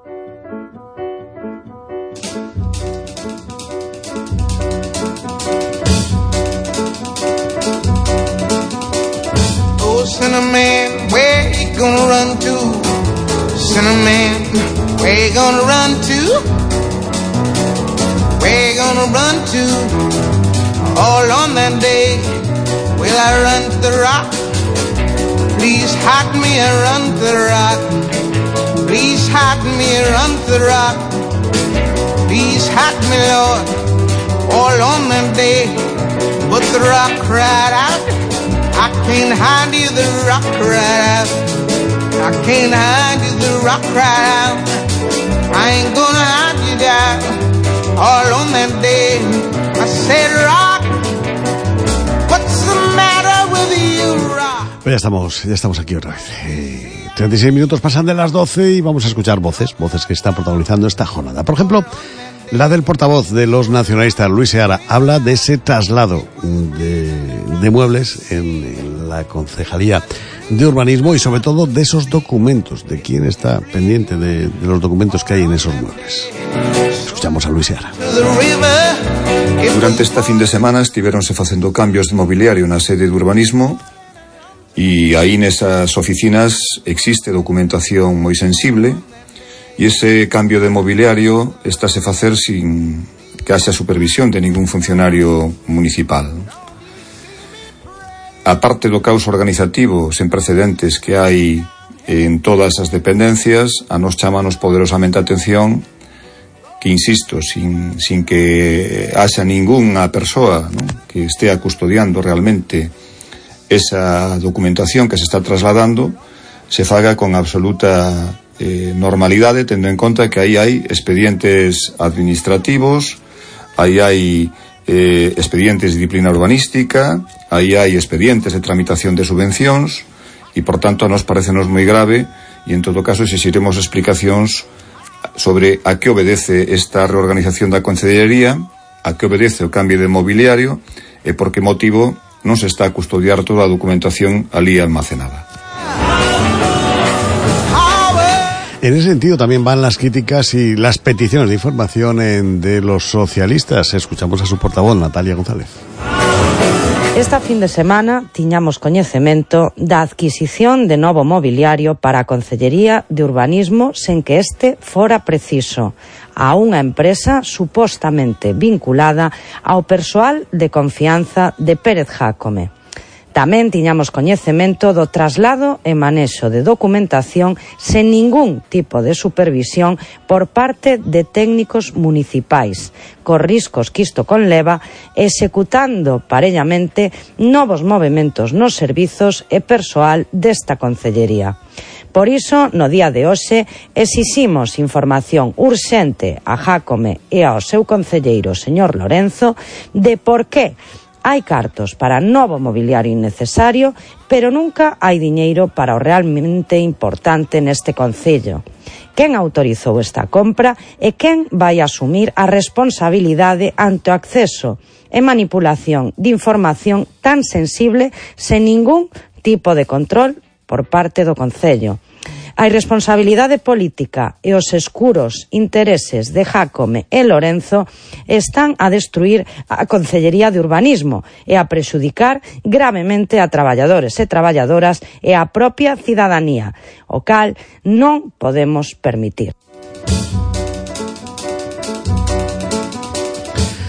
Oh, Cinnamon, where you gonna run to? Cinnamon, where you gonna run to? Where you gonna run to? All on that day, will I run to the rock? Please hide me and run to the rock. Please hide me and run to the rock. Please hide me, Lord, all on that day. But the rock cried out, I can't hide you, the rock cried out. I can't hide you, the rock cried out. I ain't gonna hide you down. All on that day, I said, rock, what's the matter with you, rock? Pues ya estamos, ya estamos aquí otra vez. Eh, treinta y seis minutos pasan de las doce y vamos a escuchar voces, voces que están protagonizando esta jornada. Por ejemplo, la del portavoz de los nacionalistas, Luis Seara, habla de ese traslado de, de muebles en, en la Concejalía de Urbanismo y sobre todo de esos documentos, de quién está pendiente de, de los documentos que hay en esos muebles. Escuchamos a Luis Seara. Durante este fin de semana estiveronse facendo cambios de mobiliario na sede de Urbanismo e aí nesas oficinas existe documentación moi sensible e ese cambio de mobiliario estáse a facer sin que haxa supervisión de ningún funcionario municipal. A parte do caos organizativo sen precedentes que hai en todas as dependencias, a nos chámanos poderosamente a atención que, insisto, sin, sin que haxa ningunha persoa, ¿no?, que estea custodiando realmente esa documentación que se está trasladando, se faga con absoluta eh, normalidade, tendo en conta que aí hai expedientes administrativos, aí hai eh, expedientes de disciplina urbanística, aí hai expedientes de tramitación de subvencións e, por tanto, nos parecenos moi grave e, en todo caso, exixiremos explicacións sobre a que obedece esta reorganización da Concellería, a que obedece o cambio de mobiliario e por que motivo non se está a custodiar toda a documentación ali almacenada. En ese sentido también van las críticas y las peticiones de información en, de los socialistas. Escuchamos a su portavoz, Natalia González. Esta fin de semana tiñamos coñecemento da adquisición de novo mobiliario para a Concellería de Urbanismo sen que este fora preciso, a unha empresa supostamente vinculada ao persoal de confianza de Pérez Jácome. Tamén tiñamos coñecemento do traslado e manexo de documentación sen ningún tipo de supervisión por parte de técnicos municipais, cos riscos que isto conleva, executando parellamente novos movementos nos servizos e persoal desta Concellería. Por iso, no día de hoxe, exiximos información urxente a Jácome e ao seu concelleiro, señor Lorenzo, de por que hai cartos para novo mobiliario innecesario, pero nunca hai diñeiro para o realmente importante neste concello. Quen autorizou esta compra e quen vai asumir a responsabilidade ante o acceso e manipulación de información tan sensible sen ningún tipo de control por parte do concello. A irresponsabilidade política e os escuros intereses de Jácome e Lorenzo están a destruir a Concellería de Urbanismo e a prexudicar gravemente a traballadores e traballadoras e a propia cidadanía, o cal non podemos permitir.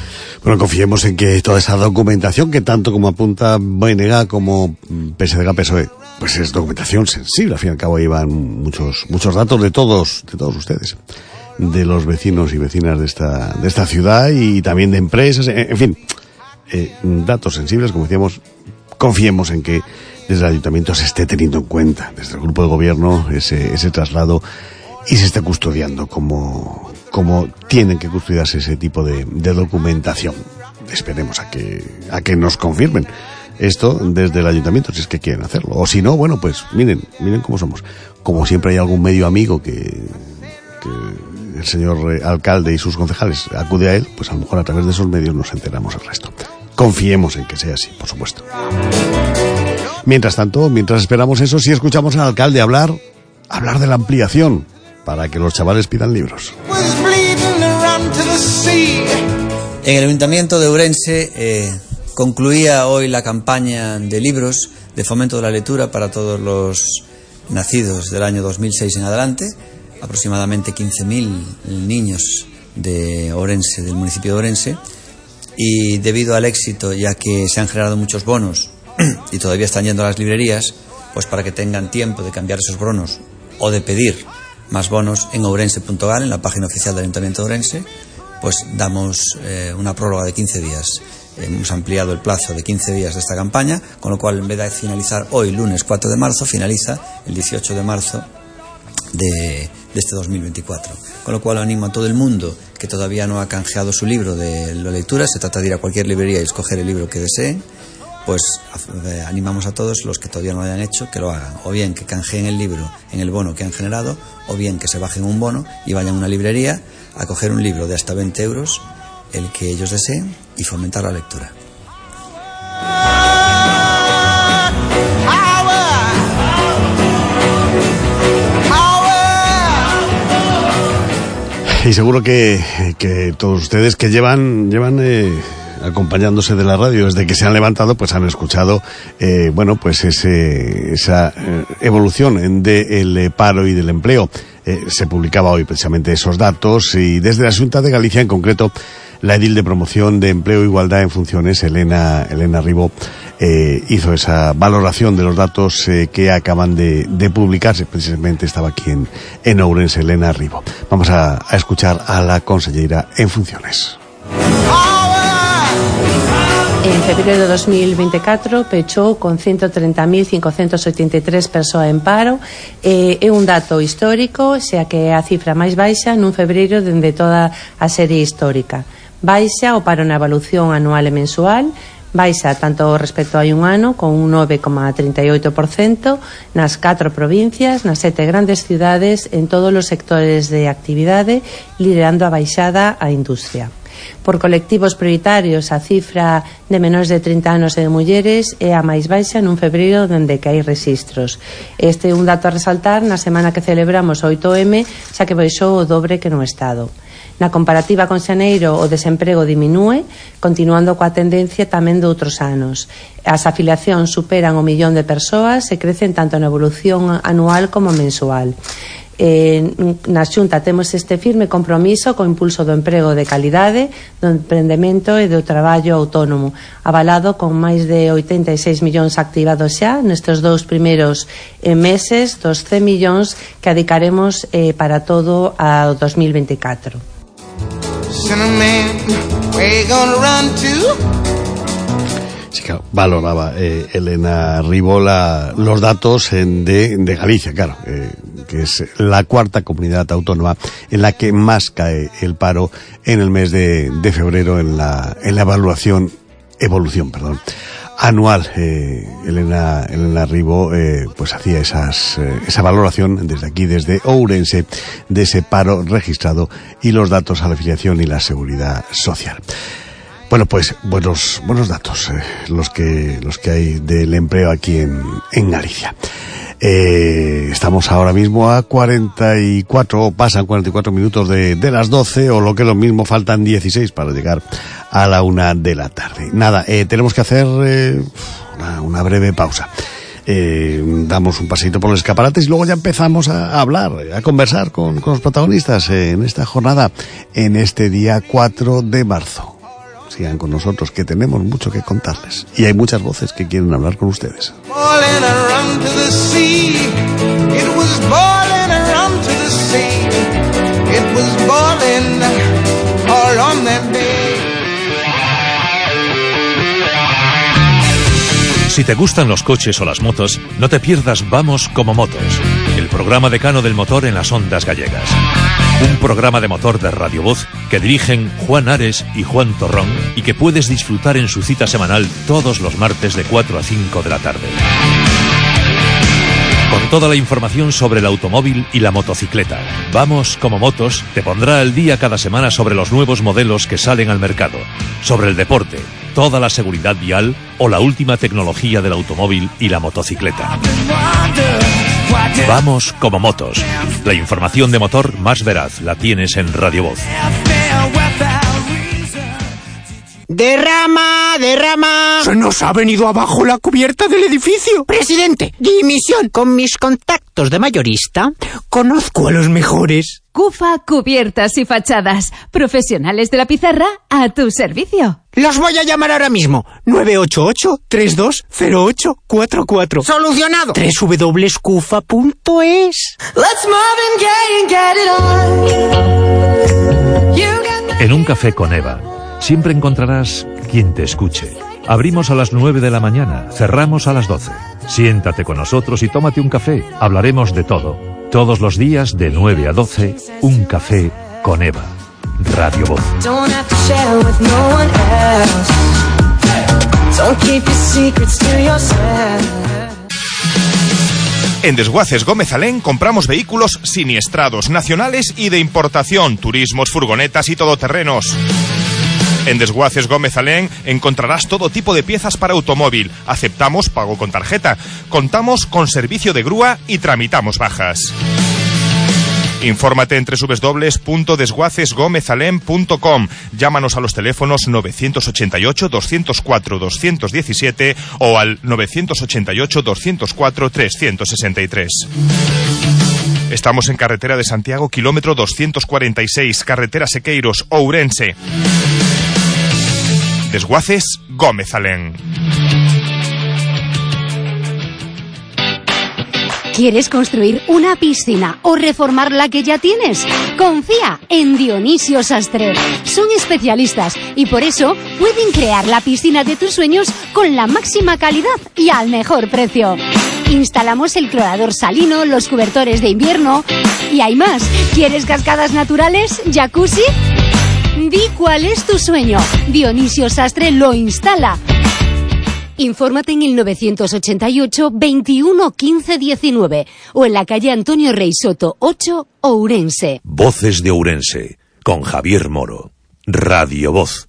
Bueno, confiemos en que toda esa documentación que tanto como apunta B N G como P S D G P S O E, pues es documentación sensible. Al fin y al cabo ahí van muchos, muchos datos de todos, de todos ustedes, de los vecinos y vecinas de esta, de esta ciudad y también de empresas, en, en fin, eh, datos sensibles, como decíamos. Confiemos en que desde el ayuntamiento se esté teniendo en cuenta, desde el grupo de gobierno, ese, ese traslado y se esté custodiando como, como tienen que custodiarse ese tipo de, de documentación. Esperemos a que, a que nos confirmen esto desde el ayuntamiento, si es que quieren hacerlo. O si no, bueno, pues miren, miren cómo somos. Como siempre hay algún medio amigo que, que el señor alcalde y sus concejales acude a él, pues a lo mejor a través de esos medios nos enteramos el resto. Confiemos en que sea así, por supuesto. Mientras tanto, mientras esperamos eso, sí escuchamos al alcalde hablar, hablar de la ampliación para que los chavales pidan libros. En el Ayuntamiento de Ourense eh, concluía hoy la campaña de libros de fomento de la lectura para todos los nacidos del año dos mil seis en adelante, aproximadamente quince mil niños de Ourense, del municipio de Ourense. Y debido al éxito, ya que se han generado muchos bonos y todavía están yendo a las librerías, pues para que tengan tiempo de cambiar esos bonos o de pedir más bonos en ourense punto gal, en la página oficial del Ayuntamiento de Ourense, pues damos eh, una prórroga de quince días. Hemos ampliado el plazo de quince días de esta campaña, con lo cual en vez de finalizar hoy, lunes cuatro de marzo, finaliza el dieciocho de marzo de, de este dos mil veinticuatro. Con lo cual animo a todo el mundo que todavía no ha canjeado su libro de la lectura. Se trata de ir a cualquier librería y escoger el libro que deseen. Pues eh, animamos a todos los que todavía no lo hayan hecho que lo hagan, o bien que canjeen el libro en el bono que han generado, o bien que se bajen un bono y vayan a una librería a coger un libro de hasta veinte euros, el que ellos deseen, y fomentar la lectura. Y seguro que, que todos ustedes que llevan llevan eh, acompañándose de la radio desde que se han levantado, pues han escuchado eh, bueno, pues ese, esa eh, evolución del eh, paro y del empleo. Eh, se publicaba hoy precisamente esos datos, y desde la Xunta de Galicia, en concreto la edil de Promoción de Empleo e Igualdad en Funciones, Elena Elena Ribó, eh, hizo esa valoración de los datos eh, que acaban de, de publicarse. Precisamente estaba aquí en, en Ourense, Elena Ribó. Vamos a, a escuchar a la consellera en funciones. En febreiro de dos mil veinticuatro pechou con ciento treinta mil cincocentos ochenta e tres persoas en paro. eh, É un dato histórico, xa que é a cifra máis baixa nun febreiro dende toda a serie histórica. Baixa o paro na evolución anual e mensual, baixa tanto respecto a hai un ano, con un nove coma trinta e oito por cento nas catro provincias, nas sete grandes cidades, en todos os sectores de actividade, liderando a baixada a industria. Por colectivos prioritarios, a cifra de menores de trinta anos e de mulleres é a máis baixa nun febreiro dende que hai registros. Este é un dato a resaltar na semana que celebramos o oito eme, xa que baixou o dobre que no Estado. Na comparativa con xaneiro, o desemprego diminúe, continuando coa tendencia tamén de outros anos. As afiliacións superan o millón de persoas e crecen tanto na evolución anual como mensual. Eh, na Xunta temos este firme compromiso co impulso do emprego de calidade, do emprendemento e do traballo autónomo, avalado con máis de oitenta e seis millóns activados xa nestes dous primeiros eh, meses dos cen millóns que adicaremos eh, para todo ao dos mil veinticuatro. Sí, claro, valoraba eh, Elena Ribola los datos en, de, de Galicia, claro, eh, que es la cuarta comunidad autónoma en la que más cae el paro en el mes de, de febrero en la, en la evaluación, evolución, perdón, anual. Eh, Elena, Elena Ribó, eh, pues hacía esas, eh, esa valoración desde aquí, desde Ourense, de ese paro registrado y los datos a la afiliación y la seguridad social. Bueno, pues buenos buenos datos eh, los que los que hay del empleo aquí en, en Galicia. Eh, estamos ahora mismo a cuarenta y cuatro, o pasan cuarenta y cuatro minutos de, de las doce, o lo que es lo mismo, faltan dieciséis para llegar a la una de la tarde. Nada, eh, tenemos que hacer eh, una, una breve pausa. Eh, damos un paseito por los escaparates y luego ya empezamos a, a hablar, a conversar con, con los protagonistas eh, en esta jornada, en este día cuatro de marzo. sigan con nosotros, que tenemos mucho que contarles. Y hay muchas voces que quieren hablar con ustedes. Si te gustan los coches o las motos, no te pierdas Vamos como Motos, el programa decano del motor en las ondas gallegas. Un programa de motor de Radio Voz que dirigen Juan Ares y Juan Torrón y que puedes disfrutar en su cita semanal todos los martes de cuatro a cinco de la tarde. Con toda la información sobre el automóvil y la motocicleta. Vamos como Motos te pondrá al día cada semana sobre los nuevos modelos que salen al mercado, sobre el deporte, toda la seguridad vial o la última tecnología del automóvil y la motocicleta. Vamos como Motos. La información de motor más veraz la tienes en Radio Voz. Derrama, derrama. Se nos ha venido abajo la cubierta del edificio. Presidente, dimisión. Con mis contactos de mayorista, conozco a los mejores. Cufa Cubiertas y Fachadas. Profesionales de la pizarra a tu servicio. Los voy a llamar ahora mismo. nueve ocho ocho, tres dos cero ocho cuatro cuatro. ¡Solucionado! doble u doble u doble u punto cufa punto es. En un café con Eva siempre encontrarás quien te escuche. Abrimos a las nueve de la mañana, cerramos a las doce. Siéntate con nosotros y tómate un café. Hablaremos de todo. Todos los días de nueve a doce, un café con Eva. Radio Voz. En Desguaces Gómez Alén compramos vehículos siniestrados, nacionales y de importación, turismos, furgonetas y todoterrenos. En Desguaces Gómez Alén encontrarás todo tipo de piezas para automóvil. Aceptamos pago con tarjeta. Contamos con servicio de grúa y tramitamos bajas. Infórmate en doble u doble u doble u punto desguaces gómez alén punto com. Llámanos a los teléfonos nueve ocho ocho, dos cero cuatro, dos uno siete o al nueve ocho ocho, dos cero cuatro, tres seis tres. Estamos en carretera de Santiago, kilómetro doscientos cuarenta y seis, carretera Sequeiros, Ourense. Desguaces Gómez Alén. ¿Quieres construir una piscina o reformar la que ya tienes? Confía en Dionisio Sastre. Son especialistas y por eso pueden crear la piscina de tus sueños con la máxima calidad y al mejor precio. Instalamos el clorador salino, los cobertores de invierno y hay más. ¿Quieres cascadas naturales? ¿Jacuzzi? Di cuál es tu sueño. Dionisio Sastre lo instala. Infórmate en el nueve ocho ocho, veintiuno, quince, diecinueve o en la calle Antonio Rey Soto ocho, Ourense. Voces de Ourense, con Javier Moro. Radio Voz.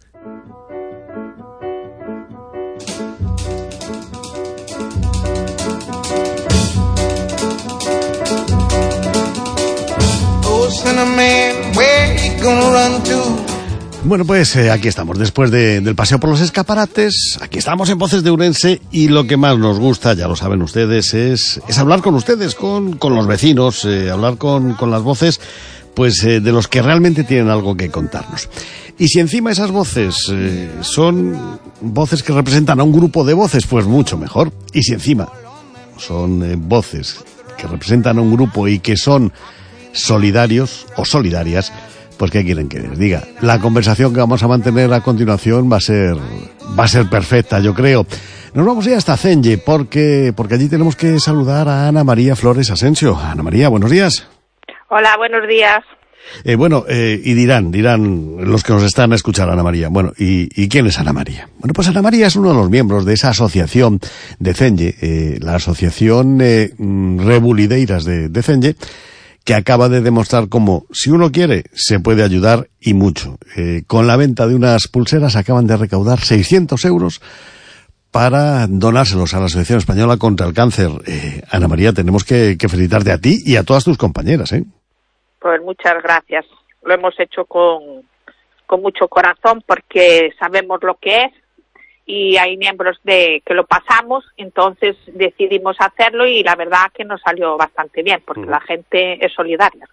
Bueno, pues eh, aquí estamos, después de, del paseo por los escaparates, aquí estamos en Voces de Ourense y lo que más nos gusta, ya lo saben ustedes, es, es hablar con ustedes, con, con los vecinos, eh, hablar con, con las voces, pues eh, de los que realmente tienen algo que contarnos. Y si encima esas voces eh, son voces que representan a un grupo de voces, pues mucho mejor. Y si encima son eh, voces que representan a un grupo y que son solidarios o solidarias, pues ¿qué quieren que les diga? La conversación que vamos a mantener a continuación va a ser va a ser perfecta, yo creo. Nos vamos a ir hasta Cenge porque porque allí tenemos que saludar a Ana María Flores Asensio. Ana María, buenos días. Hola, buenos días. Eh, bueno, eh, y dirán, dirán los que nos están a escuchar, Ana María. Bueno, ¿y, ¿y quién es Ana María? Bueno, pues Ana María es uno de los miembros de esa asociación de Cenge, eh, la asociación eh, Rebulideiras de, de Cenge, que acaba de demostrar cómo, si uno quiere, se puede ayudar y mucho. Eh, con la venta de unas pulseras acaban de recaudar seiscientos euros para donárselos a la Asociación Española contra el Cáncer. Eh, Ana María, tenemos que, que felicitarte a ti y a todas tus compañeras, ¿eh? Pues muchas gracias. Lo hemos hecho con, con mucho corazón porque sabemos lo que es y hay miembros de que lo pasamos, entonces decidimos hacerlo y la verdad que nos salió bastante bien porque mm. la gente es solidaria.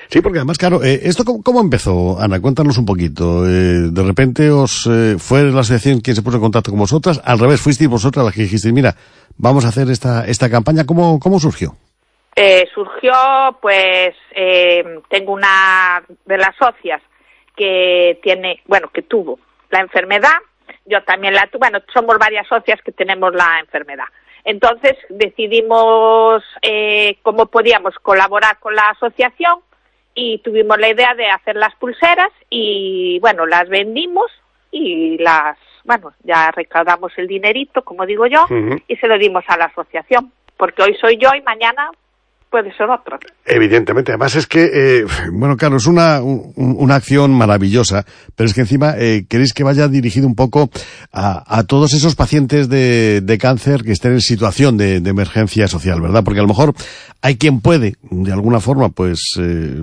Sí, porque además, claro, eh, ¿esto cómo, cómo empezó, Ana? Cuéntanos un poquito. Eh, de repente os eh, fue la asociación quien se puso en contacto con vosotras, al revés, fuisteis vosotras las que dijisteis, mira, vamos a hacer esta esta campaña. ¿Cómo, cómo surgió? Eh, surgió, pues, eh, tengo una de las socias que tiene, bueno, que tuvo la enfermedad, yo también la tuve, bueno, somos varias socias que tenemos la enfermedad. Entonces decidimos eh, cómo podíamos colaborar con la asociación y tuvimos la idea de hacer las pulseras y, bueno, las vendimos y las, bueno, ya recaudamos el dinerito, como digo yo, uh-huh. y se lo dimos a la asociación, porque hoy soy yo y mañana puede ser otro. Evidentemente, además es que, eh, bueno, claro, es una, un, una acción maravillosa, pero es que encima eh, queréis que vaya dirigido un poco a, a todos esos pacientes de, de cáncer que estén en situación de, de emergencia social, ¿verdad? Porque a lo mejor hay quien puede, de alguna forma, pues, eh,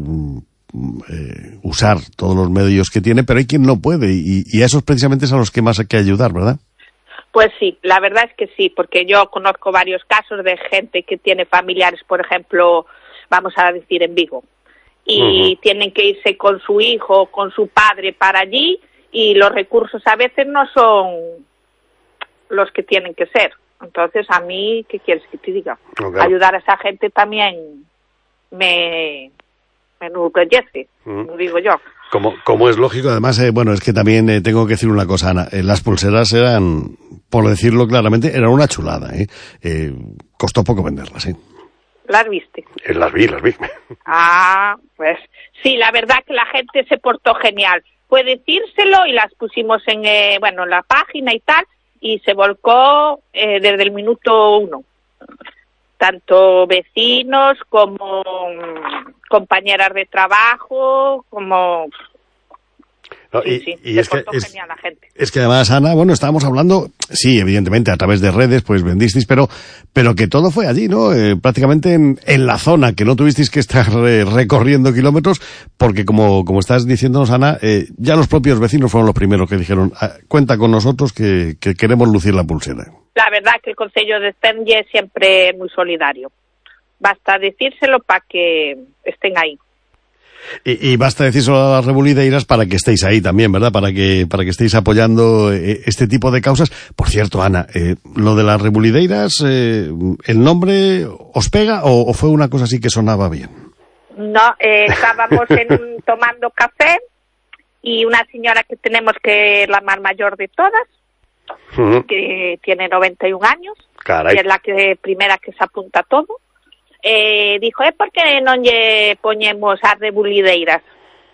eh, usar todos los medios que tiene, pero hay quien no puede, y, y a esos precisamente es a los que más hay que ayudar, ¿verdad? Pues sí, la verdad es que sí, porque yo conozco varios casos de gente que tiene familiares, por ejemplo, vamos a decir en Vigo, y uh-huh. tienen que irse con su hijo, con su padre para allí, y los recursos a veces no son los que tienen que ser. Entonces, a mí, ¿qué quieres que te diga? Okay. Ayudar a esa gente también me, me enorgullece, uh-huh. lo digo yo. Como, como es lógico, además, eh, bueno, es que también eh, tengo que decir una cosa, Ana. Eh, las pulseras eran, por decirlo claramente, eran una chulada, ¿eh? eh costó poco venderlas, ¿eh? ¿Las viste? Eh, las vi, las vi. Ah, pues sí, la verdad que la gente se portó genial. Fue decírselo y las pusimos en, eh, bueno, en la página y tal, y se volcó eh, desde el minuto uno. Tanto vecinos como compañeras de trabajo, como... No, sí, y, sí, y se es, que, portó es, genial la gente. Es que además, Ana, bueno, estábamos hablando, sí, evidentemente, a través de redes, pues vendisteis, pero pero que todo fue allí, ¿no? Eh, prácticamente en, en la zona, que no tuvisteis que estar eh, recorriendo kilómetros, porque como, como estás diciéndonos, Ana, eh, ya los propios vecinos fueron los primeros que dijeron, ah, cuenta con nosotros que, que queremos lucir la pulsera. La verdad que el Concello de Stenlle es siempre muy solidario. Basta decírselo para que estén ahí. Y, y basta decírselo a las rebulideras para que estéis ahí también, ¿verdad? Para que para que estéis apoyando eh, este tipo de causas. Por cierto, Ana, eh, lo de las rebulideras, eh, ¿el nombre os pega o, o fue una cosa así que sonaba bien? No, eh, estábamos en, tomando café y una señora que tenemos que es la más mayor de todas, uh-huh. que tiene noventa y un años, Caray. y es la que primera que se apunta a todo. Eh, dijo, é porque non lle poñemos as rebulideiras?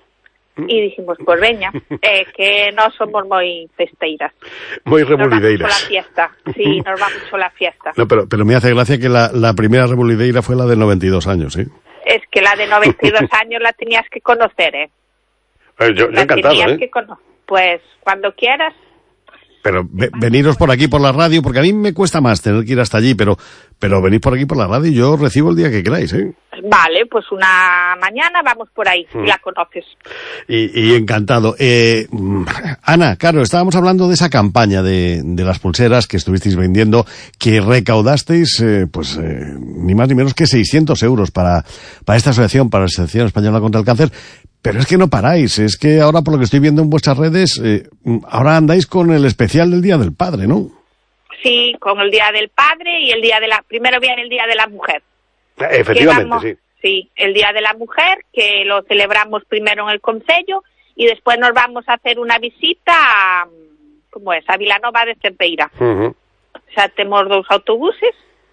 E dijimos, pues veña, eh, que nós somos moi festeiras. Moi rebulideiras. Nos va mucho la fiesta, sí, nos va mucho la fiesta. No, pero, pero me hace gracia que la, la primera rebulideira fue la de noventa y dos años, ¿eh? Es que la de noventa y dos años la tenías que conocer, ¿eh? eh yo, yo la encantado, tenías ¿eh? que cono- pues cuando quieras. Pero ve, veniros por aquí por la radio, porque a mí me cuesta más tener que ir hasta allí, pero pero venid por aquí por la radio y yo os recibo el día que queráis, ¿eh? Vale, pues una mañana vamos por ahí, mm. y la conoces. Y, y encantado. Eh, Ana, claro, estábamos hablando de esa campaña de, de las pulseras que estuvisteis vendiendo, que recaudasteis, eh, pues, eh, ni más ni menos que seiscientos euros para, para esta asociación, para la Asociación Española contra el Cáncer. Pero es que no paráis, es que ahora por lo que estoy viendo en vuestras redes, eh, ahora andáis con el especial del Día del Padre, ¿no? Sí, con el Día del Padre y el Día de la... Primero viene el Día de la Mujer. Efectivamente, vamos, sí. Sí, el Día de la Mujer, que lo celebramos primero en el Concello y después nos vamos a hacer una visita a, ¿cómo es? A Vilanova de Cerdeira. Uh-huh. O sea, tenemos dos autobuses,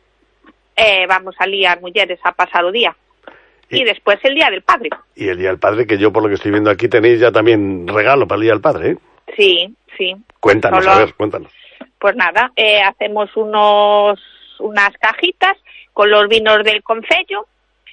eh, vamos a liar mujeres a pasar o día. Y, y después el Día del Padre. Y el Día del Padre, que yo por lo que estoy viendo aquí tenéis ya también regalo para el Día del Padre, ¿eh? Sí, sí. Cuéntanos, Solo, a ver, cuéntanos. Pues nada, eh, hacemos unos unas cajitas con los vinos del Concello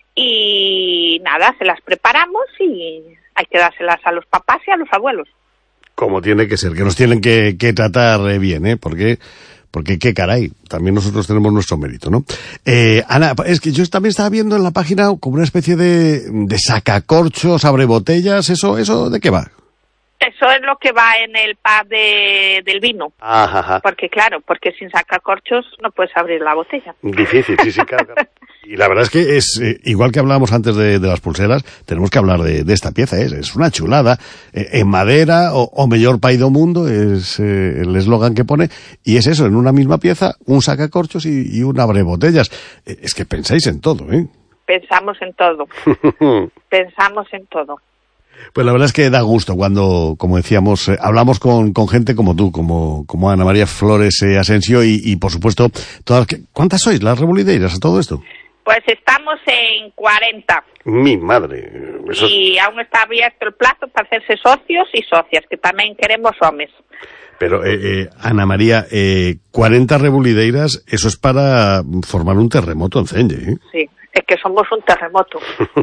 y nada, se las preparamos y hay que dárselas a los papás y a los abuelos. Como tiene que ser, que nos tienen que, que tratar bien, ¿eh? Porque... Porque qué caray, también nosotros tenemos nuestro mérito, ¿no? Eh, Ana, es que yo también estaba viendo en la página como una especie de, de sacacorchos, abre botellas, ¿eso, eso de qué va? Eso es lo que va en el pad de, del vino. Ajá, ajá. Porque claro, porque sin sacacorchos no puedes abrir la botella. Difícil, sí, sí, claro, claro. Y la verdad es que es, eh, igual que hablábamos antes de, de las pulseras, tenemos que hablar de, de esta pieza, ¿eh? Es una chulada, eh, en madera, o, o mellor pai do mundo, es eh, el eslogan que pone, y es eso, en una misma pieza, un sacacorchos y, y un abrebotellas. Eh, es que pensáis en todo, ¿eh? Pensamos en todo. Pensamos en todo. Pues la verdad es que da gusto cuando, como decíamos, eh, hablamos con, con gente como tú, como, como Ana María Flores eh, Asensio y, y, por supuesto, todas. ¿Cuántas sois las revolideiras a todo esto? Pues estamos en cuarenta. Mi madre. Eso... Y aún está abierto el plazo para hacerse socios y socias, que también queremos hombres. Pero, eh, eh, Ana María, eh, cuarenta revolideiras, eso es para formar un terremoto en Celle, ¿eh? Sí, es que somos un terremoto.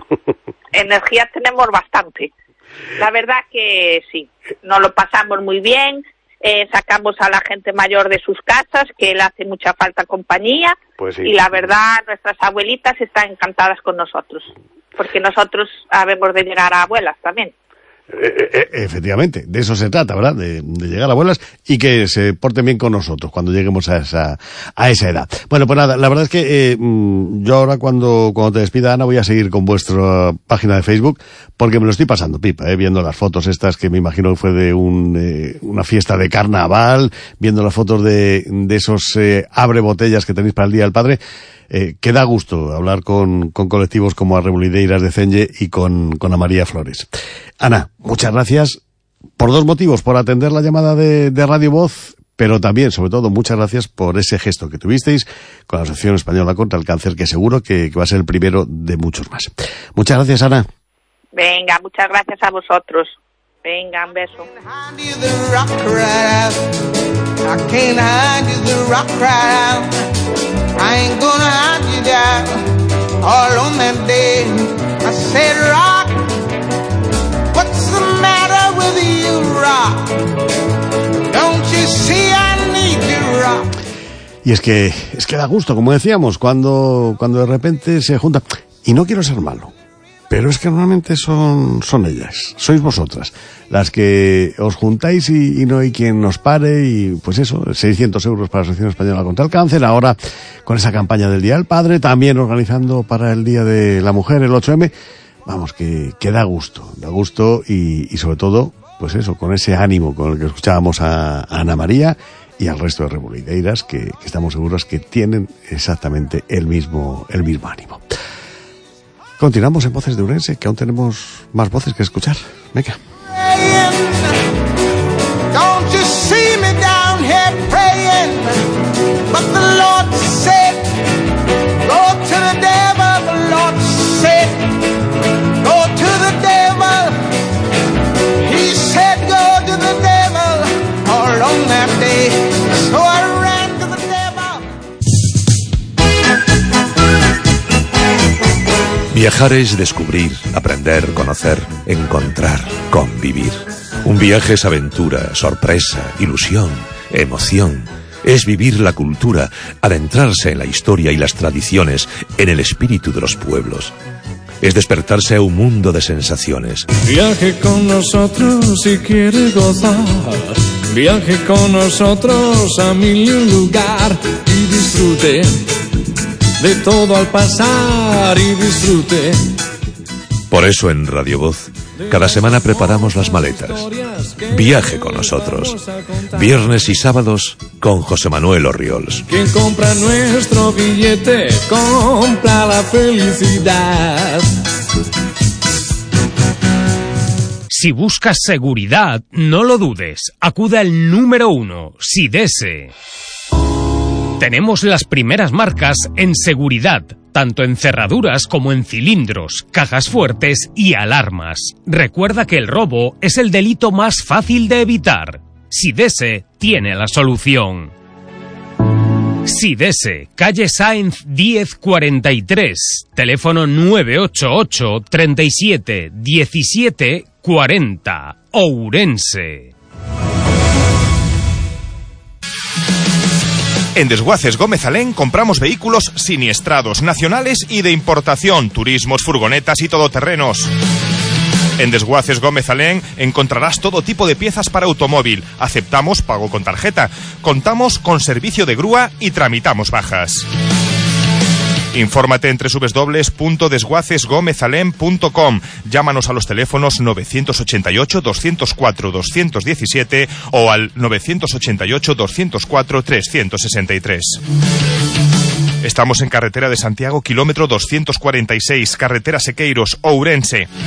Energía tenemos bastante. La verdad que sí, nos lo pasamos muy bien, eh, sacamos a la gente mayor de sus casas, que le hace mucha falta compañía, pues sí. Y la verdad nuestras abuelitas están encantadas con nosotros, porque nosotros habemos de llegar a abuelas también. Eh, eh, efectivamente, de eso se trata, ¿verdad? De, de llegar a abuelas y que se porten bien con nosotros cuando lleguemos a esa a esa edad. Bueno, pues nada, la verdad es que eh, yo ahora cuando cuando te despida, Ana, voy a seguir con vuestra página de Facebook porque me lo estoy pasando pipa, eh, viendo las fotos estas que me imagino que fue de un, eh, una fiesta de carnaval, viendo las fotos de, de esos eh, abre botellas que tenéis para el Día del Padre. Eh, que da gusto hablar con, con colectivos como Arrebolideiras de Celle y con, con Ana María Flores. Ana, muchas gracias por dos motivos, por atender la llamada de, de Radio Voz, pero también, sobre todo, muchas gracias por ese gesto que tuvisteis con la Asociación Española contra el Cáncer, que seguro que, que va a ser el primero de muchos más. Muchas gracias, Ana. Venga, muchas gracias a vosotros. Venga, un beso. I can't hide you the rock right out. I ain't gonna hide you down. All on that day I said, rock, what's the matter with you, rock? Don't you see I need you, rock? Y es que es que da gusto, como decíamos, cuando cuando de repente se junta. Y no quiero ser malo, pero es que normalmente son son ellas, sois vosotras las que os juntáis y, y no hay quien nos pare, y pues eso, seiscientos euros para la Asociación Española contra el Cáncer, ahora con esa campaña del Día del Padre, también organizando para el Día de la Mujer, el ocho eme, vamos, que, que da gusto, da gusto y, y sobre todo, pues eso, con ese ánimo con el que escuchábamos a, a Ana María y al resto de revolideiras, que, que estamos seguros que tienen exactamente el mismo, el mismo ánimo. Continuamos en Voces de Ourense, que aún tenemos más voces que escuchar. Venga. Don't you see me down here praying? But the Lord said, go to the devil. The Lord said, go to the devil. He said, go to the devil. All on that day, so I ran to the devil. Viajar es descubrir, aprender, conocer, encontrar, convivir. Un viaje es aventura, sorpresa, ilusión, emoción. Es vivir la cultura, adentrarse en la historia y las tradiciones, en el espíritu de los pueblos. Es despertarse a un mundo de sensaciones. Viaje con nosotros si quiere gozar. Viaje con nosotros a mil lugar y disfrute de todo al pasar y disfrute. Por eso en Radio Voz, cada semana preparamos las maletas. Viaje con nosotros. Viernes y sábados con José Manuel Orriols. Quien compra nuestro billete compra la felicidad. Si buscas seguridad, no lo dudes. Acuda al número uno, Sidese. Tenemos las primeras marcas en seguridad, tanto en cerraduras como en cilindros, cajas fuertes y alarmas. Recuerda que el robo es el delito más fácil de evitar. Sidese tiene la solución. Sidese, calle Sáenz diez cuarenta y tres, teléfono nueve ocho ocho, treinta y siete, diecisiete, cuarenta, Ourense. En Desguaces Gómez Alén compramos vehículos siniestrados, nacionales y de importación, turismos, furgonetas y todoterrenos. En Desguaces Gómez Alén encontrarás todo tipo de piezas para automóvil. Aceptamos pago con tarjeta. Contamos con servicio de grúa y tramitamos bajas. Infórmate en doble u doble u doble u punto desguaces gómez alén punto com. Llámanos a los teléfonos novecientos ochenta y ocho, doscientos cuatro, doscientos diecisiete o al novecientos ochenta y ocho, doscientos cuatro, trescientos sesenta y tres. Estamos en carretera de Santiago, kilómetro doscientos cuarenta y seis, carretera Sequeiros, Ourense.